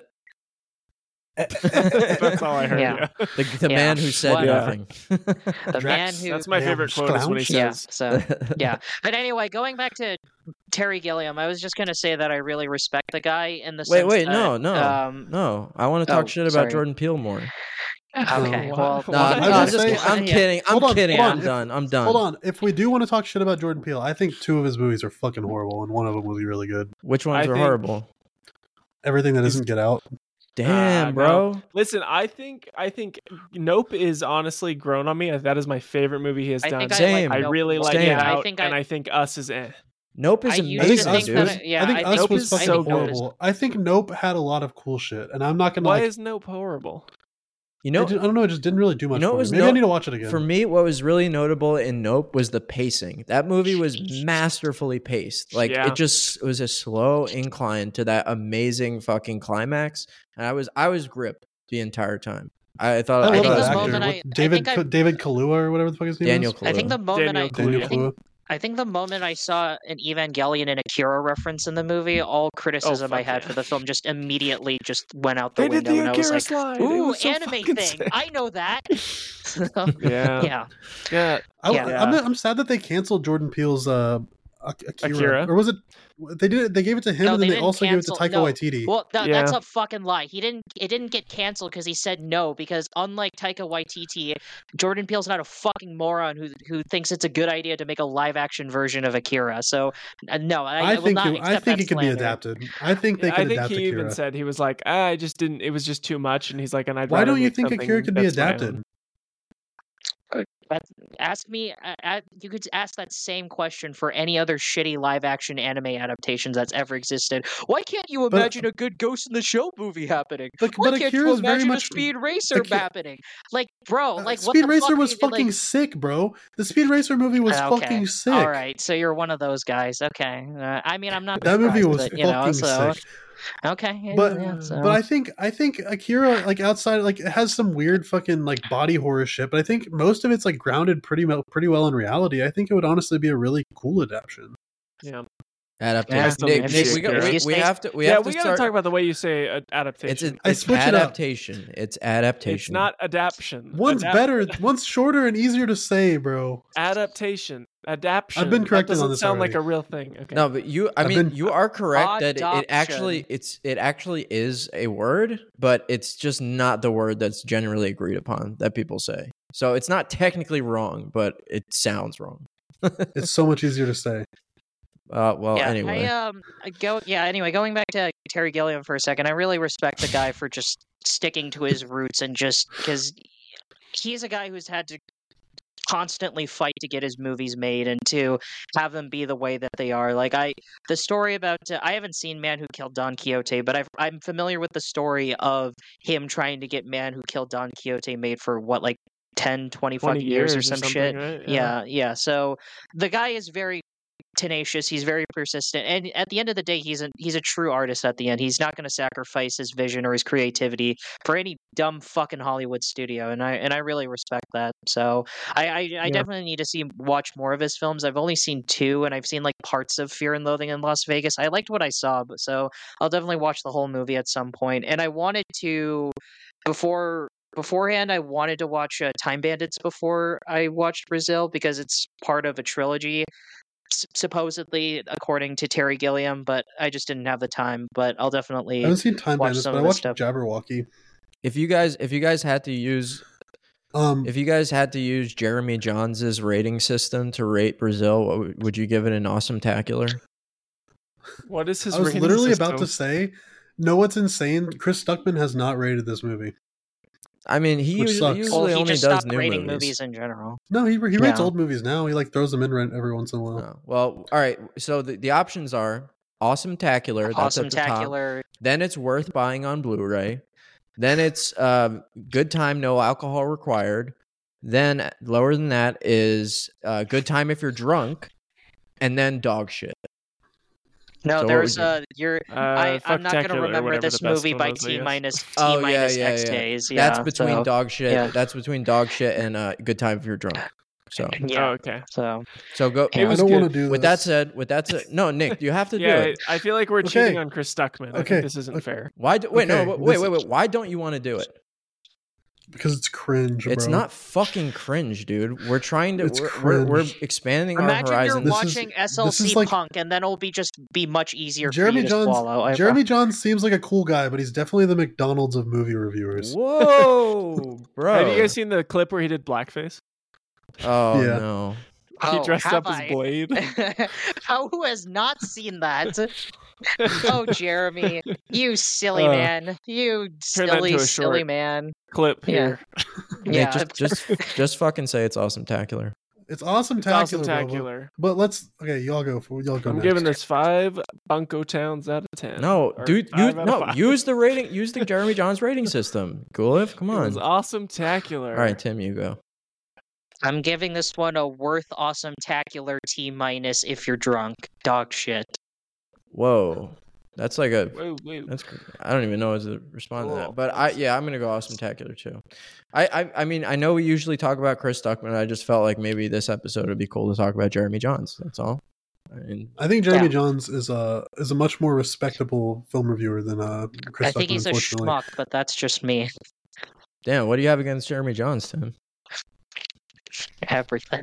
D: That's all I heard. Yeah.
B: The man who said nothing.
A: The man who.
D: That's my favorite quote. Is when he says.
A: Yeah. But anyway, going back to Terry Gilliam, I was just going to say that I really respect the guy in the sense.
B: Wait, no. I want to talk shit about Jordan Peele more.
A: Okay. Well,
B: I'm kidding. I'm done.
C: Hold on. If we do want to talk shit about Jordan Peele, I think 2 of his movies are fucking horrible, and one of them will be really good.
B: Which ones are horrible?
C: Everything that doesn't Get Out.
B: Damn, bro.
D: No. Listen, I think Nope is honestly grown on me. That is my favorite movie he has done. I really like Get Out, and I think Us is
B: Nope is amazing.
C: I think Us was fucking horrible. I think Nope had a lot of cool shit, and I'm not gonna.
D: Why is Nope horrible?
B: You know,
C: I don't know. It just didn't really do much. For me. Maybe I need to watch it again.
B: For me, what was really notable in Nope was the pacing. That movie was masterfully paced. Like it was a slow incline to that amazing fucking climax, and I was gripped the entire time. I thought
C: David Kaluuya or whatever the fuck his name
B: Daniel
C: is.
B: Kaluuya.
A: I think the moment
C: Daniel Kaluuya.
A: I think the moment I saw an Evangelion and Akira reference in the movie, all criticism I had for the film just immediately just went out the
D: They
A: window,
D: did the
A: and I was
D: Akira
A: like,
D: slide. It
A: "Ooh,
D: was so
A: anime
D: fucking
A: thing!
D: sick.
A: I know that."
D: Yeah.
A: yeah.
C: I'm sad that they canceled Jordan Peele's Akira. Or was it? They did. They gave it to him,
A: No,
C: and then they
A: didn't
C: also gave it to
A: cancel-
C: Taika
A: no.
C: Waititi.
A: Well, that's
D: Yeah.
A: a fucking lie. It didn't get canceled because he said no. Because unlike Taika Waititi, Jordan Peele's not a fucking moron who thinks it's a good idea to make a live action version of Akira. So no, I will
C: think
A: not
C: it,
A: accept
C: I think
A: that
C: it could be
A: slander.
C: adapted. I think they
D: I
C: could
D: think
C: adapt
D: he
C: Akira.
D: even said, he was like, I just didn't, it was just too much. And he's like, and I'd
C: Why
D: rather
C: don't you
D: make
C: think
D: something
C: Akira could be
D: that's my
C: adapted?
D: own.
A: Ask me. You could ask that same question for any other shitty live action anime adaptations that's ever existed. Why can't you
C: But-
A: imagine a good Ghost in the Shell movie happening? Why
C: But
A: can't
C: Akira
A: you
C: is very
A: imagine a
C: much
A: Speed Racer happening? Like, bro, like what
C: Speed
A: the
C: Racer
A: fuck
C: was
A: are you,
C: fucking sick, bro. The Speed Racer movie was
A: Okay.
C: fucking sick.
A: All right, so you're one of those guys. Okay, I mean, I'm not.
C: That movie
A: surprised,
C: was
A: but, you know,
C: fucking
A: so,
C: sick.
A: Okay, yeah,
C: But
A: yeah, so.
C: but I think Akira, like, outside, like, it has some weird fucking like body horror shit, but I think most of it's like grounded pretty well in reality. I think it would honestly be a really cool adaptation.
D: Yeah.
B: Adaptation.
D: Yeah,
B: Nick,
D: Nick,
B: we
A: Akira.
B: have to. We
D: yeah,
B: have to
D: we gotta
B: start.
D: talk about the way you say adaptation.
C: I
B: It's
C: switch it up.
B: adaptation. It's adaptation.
D: It's not adaptation.
C: One's better, one's shorter and easier to say, bro.
D: Adaptation. Adaptation.
C: I've been corrected
D: that doesn't
C: on this
D: sound
C: already.
D: like a real thing. Okay.
B: No, but you are correct that
A: Adoption.
B: it actually is a word, but it's just not the word that's generally agreed upon that people say. So it's not technically wrong, but it sounds wrong.
C: It's so much easier to say.
B: Well,
A: yeah,
B: anyway.
A: Anyway, going back to Terry Gilliam for a second, I really respect the guy for just sticking to his roots and just because he's a guy who's had to constantly fight to get his movies made and to have them be the way that they are. Like the story about I haven't seen Man Who Killed Don Quixote, but I'm familiar with the story of him trying to get Man Who Killed Don Quixote made for what, like 10, 20 fucking years or some shit.
D: Right?
A: Yeah. So the guy is very tenacious, he's very persistent, and at the end of the day he's a true artist. At the end, he's not going to sacrifice his vision or his creativity for any dumb fucking Hollywood studio, and I really respect that. So I definitely need to watch more of his films. I've only seen 2, and I've seen like parts of Fear and Loathing in Las Vegas. I liked what I saw, but so I'll definitely watch the whole movie at some point. And I wanted to beforehand, I wanted to watch Time Bandits before I watched Brazil because it's part of a trilogy, supposedly, according to Terry Gilliam, but I just didn't have the time. But I'll definitely.
C: I haven't seen Time
A: watch
C: Bandits,
A: some
C: but I
A: of this
C: watched
A: stuff.
C: Jabberwocky.
B: If you guys had to use Jeremy Johns' rating system to rate Brazil, would you give it an awesome-tacular?
D: What is his
C: I was
D: rating
C: literally
D: system?
C: about to say, no, what's insane? Chris Stuckman has not rated this movie.
B: I mean, he
C: Which
B: usually
C: sucks.
A: Well, he
B: only
A: just
B: does
A: stopped
B: new
A: rating
B: movies.
A: in general.
C: No, he rates
A: Yeah.
C: old movies now. He like throws them in every once in a while.
B: Oh, well, all right. So the options are awesome-tacular. That's at the top.
A: Awesome-tacular.
B: Then it's worth buying on Blu-ray. Then it's good time, no alcohol required. Then lower than that is good time if you're drunk, and then dog shit.
A: No,
B: So what
A: there's
B: would
A: I'm not going to
D: Fucktacular,
A: remember
D: whatever
A: this
D: the best
A: movie
D: one
A: by
D: was, I
A: T
D: guess.
A: minus
B: Oh,
A: X
B: yeah.
A: days. Yeah,
B: That's between
A: so,
B: dog shit.
A: yeah.
B: That's between dog shit and good time if you're drunk. So
A: Yeah.
D: Oh, okay.
A: So
B: go.
A: It
C: I
D: was
C: don't
D: good.
C: want to do
B: With
C: this.
B: that said, no, Nick, you have to do
D: Yeah,
B: it.
D: I feel like we're
C: Okay.
D: cheating on Chris Stuckman. I
C: Okay.
D: think this isn't fair.
B: Why? Wait,
C: Okay,
B: no, wait.
C: this-
B: Why don't you want to do it?
C: Because it's cringe,
B: It's
C: bro.
B: not fucking cringe, dude. We're trying to.
C: It's
B: We're
C: cringe.
B: expanding our
A: imagine you're
B: horizons.
C: This is-
A: watching
C: this
A: SLC
C: is like-
A: Punk, and then it'll be much easier
C: Jeremy
A: for you to
C: Johns.
A: swallow.
C: Jeremy Johns seems like a cool guy, but he's definitely the McDonald's of movie reviewers.
B: Whoa, bro!
D: Have you guys seen the clip where he did blackface?
B: Oh
C: Yeah.
B: no!
D: He dressed
A: have
D: up as
A: I?
D: Blade.
A: Who has not seen that? Oh, Jeremy, you silly
C: Uh,
A: man. You
D: turn that into a
A: silly
D: short.
A: man.
D: Clip
A: Yeah.
D: here.
B: Nick,
A: Yeah.
B: just fucking say it's awesome-tacular.
C: It's awesome,
D: It's
C: tacular.
D: awesome-tacular.
C: But let's y'all go. Y'all go.
D: I'm
C: next.
D: giving this 5 Bunko Towns out of 10.
B: No,
D: Or
B: dude,
D: 5 out of 5.
B: use the rating. Use the Jeremy Johns rating system. Coolif, come
D: It was
B: on.
D: awesome-tacular.
B: All right, Tim, you go.
A: I'm giving this one a worth awesome tacular T- if you're drunk. Dog shit.
B: Whoa. That's like a.
D: Wait.
B: That's. I don't even know how to respond to that. But I'm gonna go Awesome Tacular too. I mean, I know we usually talk about Chris Stuckman. I just felt like maybe this episode would be cool to talk about Jeremy Jahns. That's all.
C: I think Jeremy Jahns is a much more respectable film reviewer than Chris Stuckman.
A: I think he's a schmuck, but that's just me.
B: Damn, what do you have against Jeremy Jahns, Tim?
A: Everything.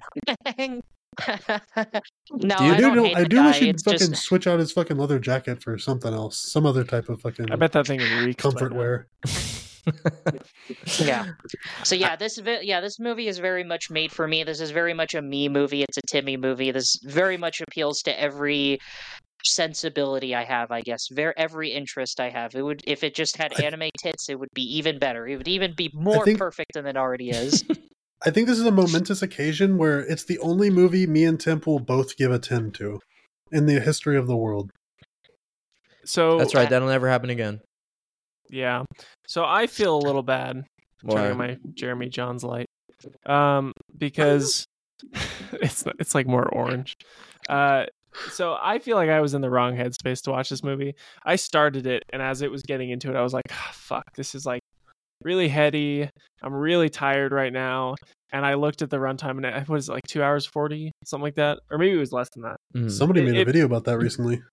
A: No,
C: I do wish he'd fucking switch out his fucking leather jacket for something else, some other type of fucking.
D: I bet that thing reeks
C: comfort wear.
A: Yeah. So this movie is very much made for me. This is very much a me movie. It's a Timmy movie. This very much appeals to every sensibility I have, I guess. Every interest I have. It would, if it just had anime tits, it would be even better. It would even be more perfect than it already is.
C: I think this is a momentous occasion where it's the only movie me and Tim will both give a 10 to in the history of the world.
D: So
B: that's right. That'll never happen again.
D: Yeah. So I feel a little bad turning on my Jeremy Jahns light, because it's like more orange. So I feel like I was in the wrong headspace to watch this movie. I started it, and as it was getting into it, I was like, fuck, this is like really heady. I'm really tired right now. And I looked at the runtime, and it was like 2 hours 40, something like that, or maybe it was less than that.
C: Somebody made a video about that recently.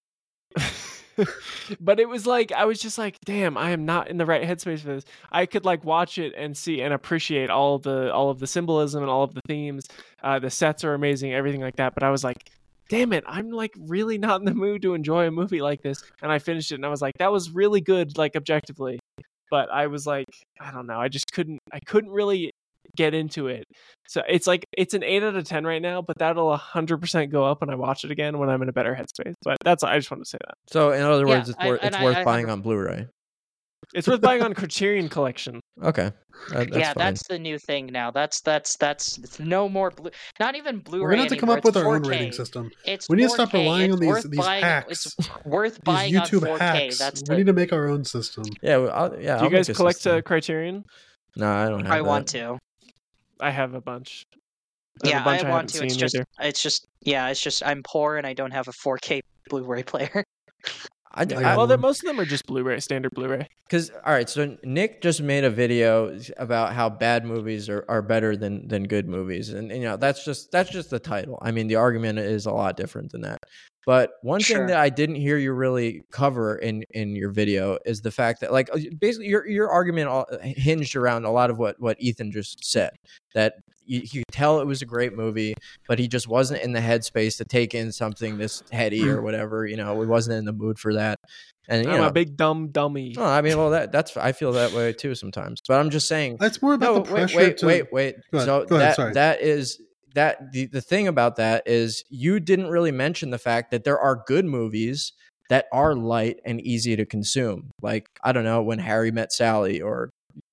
D: But it was like, I was just like, damn, I am not in the right headspace for this. I could like watch it and see and appreciate all of the symbolism and all of the themes. The sets are amazing, everything like that. But I was like, damn it, I'm like really not in the mood to enjoy a movie like this. And I finished it, and I was like, that was really good, like objectively. But I was like, I don't know, I couldn't really get into it. So it's like, it's an 8 out of 10 right now, but that'll 100% go up when I watch it again when I'm in a better headspace. But I just want to say that.
B: So in other words, it's worth buying on Blu-ray.
D: It's worth buying on Criterion Collection.
B: Okay. That's fine.
A: That's the new thing now. That's no more not even Blu-ray.
C: We're gonna have to come up with our own rating system. We need to stop relying on these hacks.
A: It's worth buying on 4K.
C: Hacks. We need to make our own system.
B: Yeah,
D: Do you guys collect Criterion?
B: No, I don't have
A: I want to.
D: I have a bunch.
A: I want to. It's just I'm poor and I don't have a 4K Blu-ray player.
D: Most of them are just Blu-ray, standard Blu-ray.
B: Because all right, so Nick just made a video about how bad movies are better than good movies, and you know that's just the title. I mean, the argument is a lot different than that. But one thing that I didn't hear you really cover in your video is the fact that, like, basically your argument hinged around a lot of what Ethan just said, that you could tell it was a great movie, but he just wasn't in the headspace to take in something this heady or whatever. You know, he wasn't in the mood for that. And
D: I'm a big dumb dummy.
B: Oh, I mean, well, that's I feel that way too sometimes. But I'm just saying,
C: it's more about the pressure.
B: Wait.
C: Go ahead,
B: that is. The thing about that is you didn't really mention the fact that there are good movies that are light and easy to consume. Like, I don't know, When Harry Met Sally, or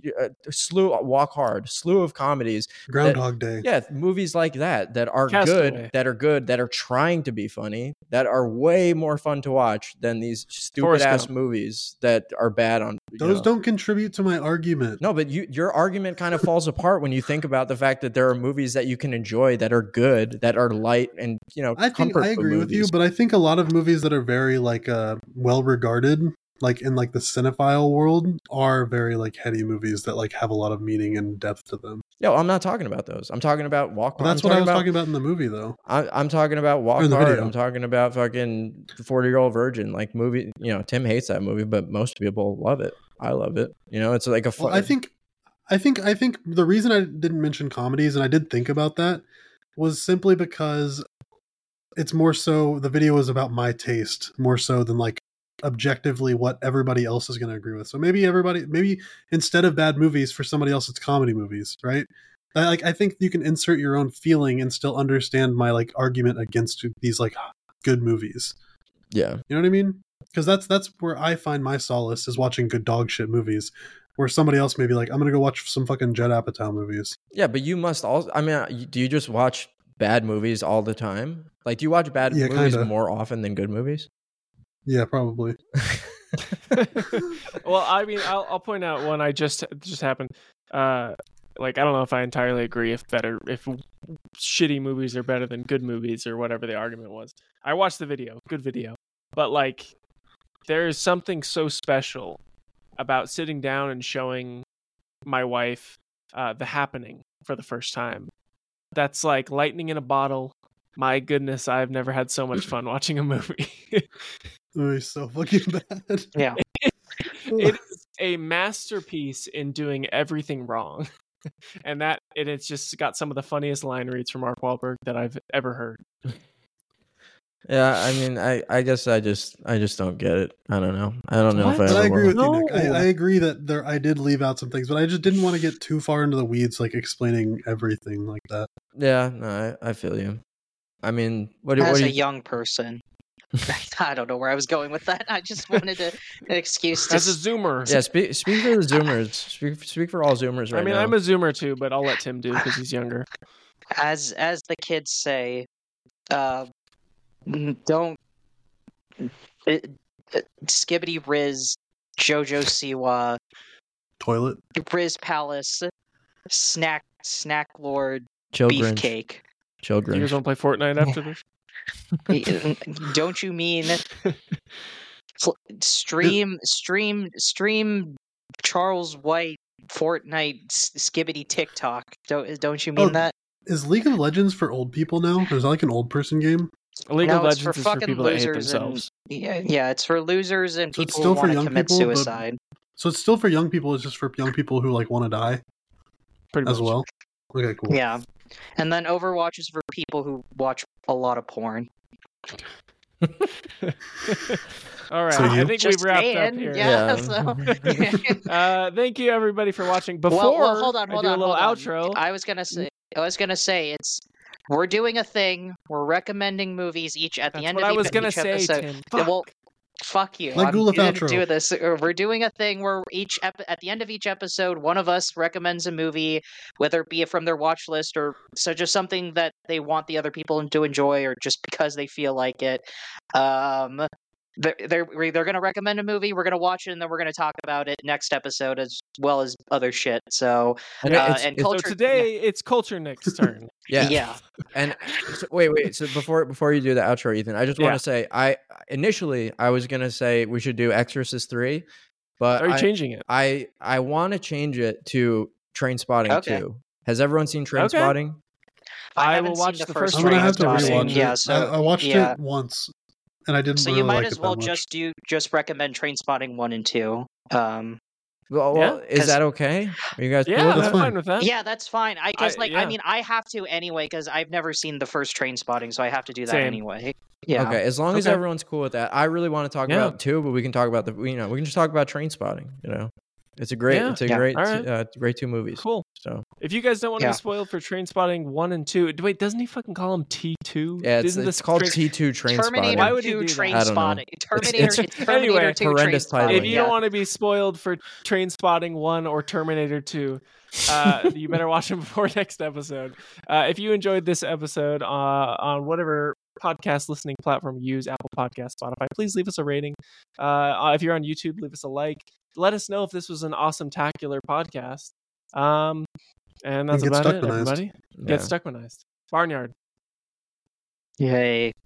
B: Walk Hard, slew of comedies.
C: Groundhog Day.
B: Yeah, movies like that are
D: Castaway.
B: good, that are trying to be funny, that are way more fun to watch than these stupid ass movies that are bad on.
C: Those don't contribute to my argument.
B: No, but your argument kind of falls apart when you think about the fact that there are movies that you can enjoy that are good, that are light, and
C: I think I agree with you, but I think a lot of movies that are very like well regarded, like in like the cinephile world, are very like heady movies that like have a lot of meaning and depth to them.
B: Yo, I'm not talking about those. I'm talking about Walk Hard.
C: Well, that's what I was talking about in the movie, though.
B: I'm talking about Walk Hard. I'm talking about fucking 40-Year-Old Virgin, like movie. Tim hates that movie, but most people love it. I love it. It's like a.
C: Well, I think the reason I didn't mention comedies, and I did think about that, was simply because it's more so the video is about my taste more so than like objectively what everybody else is going to agree with. So maybe instead of bad movies, for somebody else it's comedy movies, right? I think you can insert your own feeling and still understand my like argument against these like good movies.
B: Yeah,
C: you know what I mean? Because that's where I find my solace, is watching good dog shit movies, where somebody else may be like, I'm gonna go watch some fucking Judd Apatow movies.
B: Yeah, but you must also. I mean, do you just watch bad movies all the time? Like, do you watch bad movies kinda more often than good movies?
C: Yeah, probably.
D: Well, I mean, I'll point out one I just happened. Like, I don't know if I entirely agree if shitty movies are better than good movies or whatever the argument was. I watched the video, good video, but like there is something so special about sitting down and showing my wife The Happening for the first time. That's like lightning in a bottle. My goodness, I've never had so much fun watching a movie.
C: Oh, he's so fucking bad.
A: Yeah.
D: It is a masterpiece in doing everything wrong. And it's just got some of the funniest line reads from Mark Wahlberg that I've ever heard.
B: Yeah, I mean, I guess I just don't get it. I don't know. I don't know if
C: But I agree with
B: will.
C: you, Nick. I agree that I did leave out some things, but I just didn't want to get too far into the weeds, like explaining everything like that.
B: Yeah, no, I feel you. I mean, what
A: As
B: do
A: a
B: you?
A: young person, I don't know where I was going with that. I just wanted an excuse to.
D: As a Zoomer.
B: Yeah, speak for the Zoomers. Speak for all Zoomers right now.
D: I mean, I'm a Zoomer too, but I'll let Tim do because he's younger.
A: As the kids say, don't Skibbity Riz, Jojo Siwa,
C: Toilet.
A: Riz Palace, Snack Lord,
B: Children.
A: Beefcake.
D: You
B: Children.
D: guys want to play Fortnite after this?
A: Don't you mean stream Charles White Fortnite Skibbity TikTok? Don't you mean that?
C: Is League of Legends for old people now? Is that like an old person game?
D: League of
A: No, it's
D: Legends is for
A: fucking
D: people that hate
A: losers and
D: themselves.
A: yeah, it's for losers and
C: So it's
A: people
C: still
A: who
C: for
A: want to
C: young
A: commit
C: people, but-
A: suicide.
C: So it's still for young people. It's just for young people who like want to die
D: Pretty
C: as
D: much.
C: well. Okay, cool.
A: Yeah, and then Overwatch is for people who watch a lot of porn.
D: All right,
C: So
D: I
C: you?
D: think
A: Just
D: we've wrapped
A: saying,
D: up here.
A: Yeah.
B: Yeah.
D: Thank you everybody for watching. Before
A: well, hold on,
D: I do a little
A: hold on.
D: outro,
A: I was gonna say we're doing a thing. We're recommending movies each at
D: that's
A: the end
D: what
A: of
D: I was
A: each
D: gonna say,
A: episode.
D: Tim.
A: Well, fuck you.
C: Like
A: I'm
C: Gulaf
A: gonna
C: outro.
A: do this. We're doing a thing where at the end of each episode, one of us recommends a movie, whether it be from their watch list or so just something that they want the other people to enjoy, or just because they feel like it. They're going to recommend a movie. We're going to watch it, and then we're going to talk about it next episode as well as other shit. So,
B: And
A: and
D: So
A: culture.
D: today it's Culture Nick's turn.
B: Yeah. And so, wait. So before you do the outro, Ethan, I just want
D: Yeah.
B: to say I was gonna say we should do Exorcist 3, but
D: Are you changing it?
B: I want to change it to Train Spotting
A: Okay.
B: 2. Has everyone seen Train
D: Okay.
B: Spotting?
D: I
A: haven't
D: will
A: seen
D: watch the first
C: I'm gonna have to
A: Trainspotting.
C: rewatch
A: Yeah,
C: it.
A: so
C: I watched
A: yeah.
C: it once, and I didn't.
A: So
C: really
A: you might
C: like
A: as
C: it
A: well
C: that much.
A: just recommend Train Spotting 1 and 2.
B: Well,
D: Yeah,
B: is
A: 'cause-
B: that okay? Are you guys cool
D: Yeah,
B: with
C: that's
D: I'm
B: that?
C: fine.
D: fine with that.
A: Yeah, that's fine. I
D: yeah.
A: mean, I have to anyway because I've never seen the first Train Spotting, so I have to do that
D: Same.
A: anyway. Yeah.
B: Okay, as long as
D: Okay.
B: everyone's cool with that. I really want to talk
D: Yeah.
B: about 2, but we can talk about we can just talk about Train Spotting, It's a great
D: Yeah.
B: great
D: All right.
B: great 2 movies.
D: Cool.
B: So,
D: If you guys don't want to
A: Yeah.
D: be spoiled for Train Spotting 1 and 2, wait, doesn't he fucking call them T2?
B: yeah, it's
D: Isn't this
B: called
D: Train-
B: T2 Train
A: Terminator
B: Spotting.
D: Why would he
A: 2
D: do that?
A: Train
B: I don't know.
A: Spotting. Terminator,
B: It's-
A: Terminator
D: Anyway,
A: 2 Train
B: horrendous title.
A: Spotting.
D: If you
A: yeah.
D: don't want to be spoiled for Train Spotting 1 or Terminator 2, you better watch them before next episode. If you enjoyed this episode on whatever podcast listening platform you use, Apple Podcasts, Spotify, please leave us a rating. If you're on YouTube, leave us a like. Let us know if this was an awesome tacular podcast. And that's
C: get
D: about it,
C: Stuckmanized.
D: everybody.
B: Yeah.
D: Get Stuckmanized. Barnyard.
A: Yay.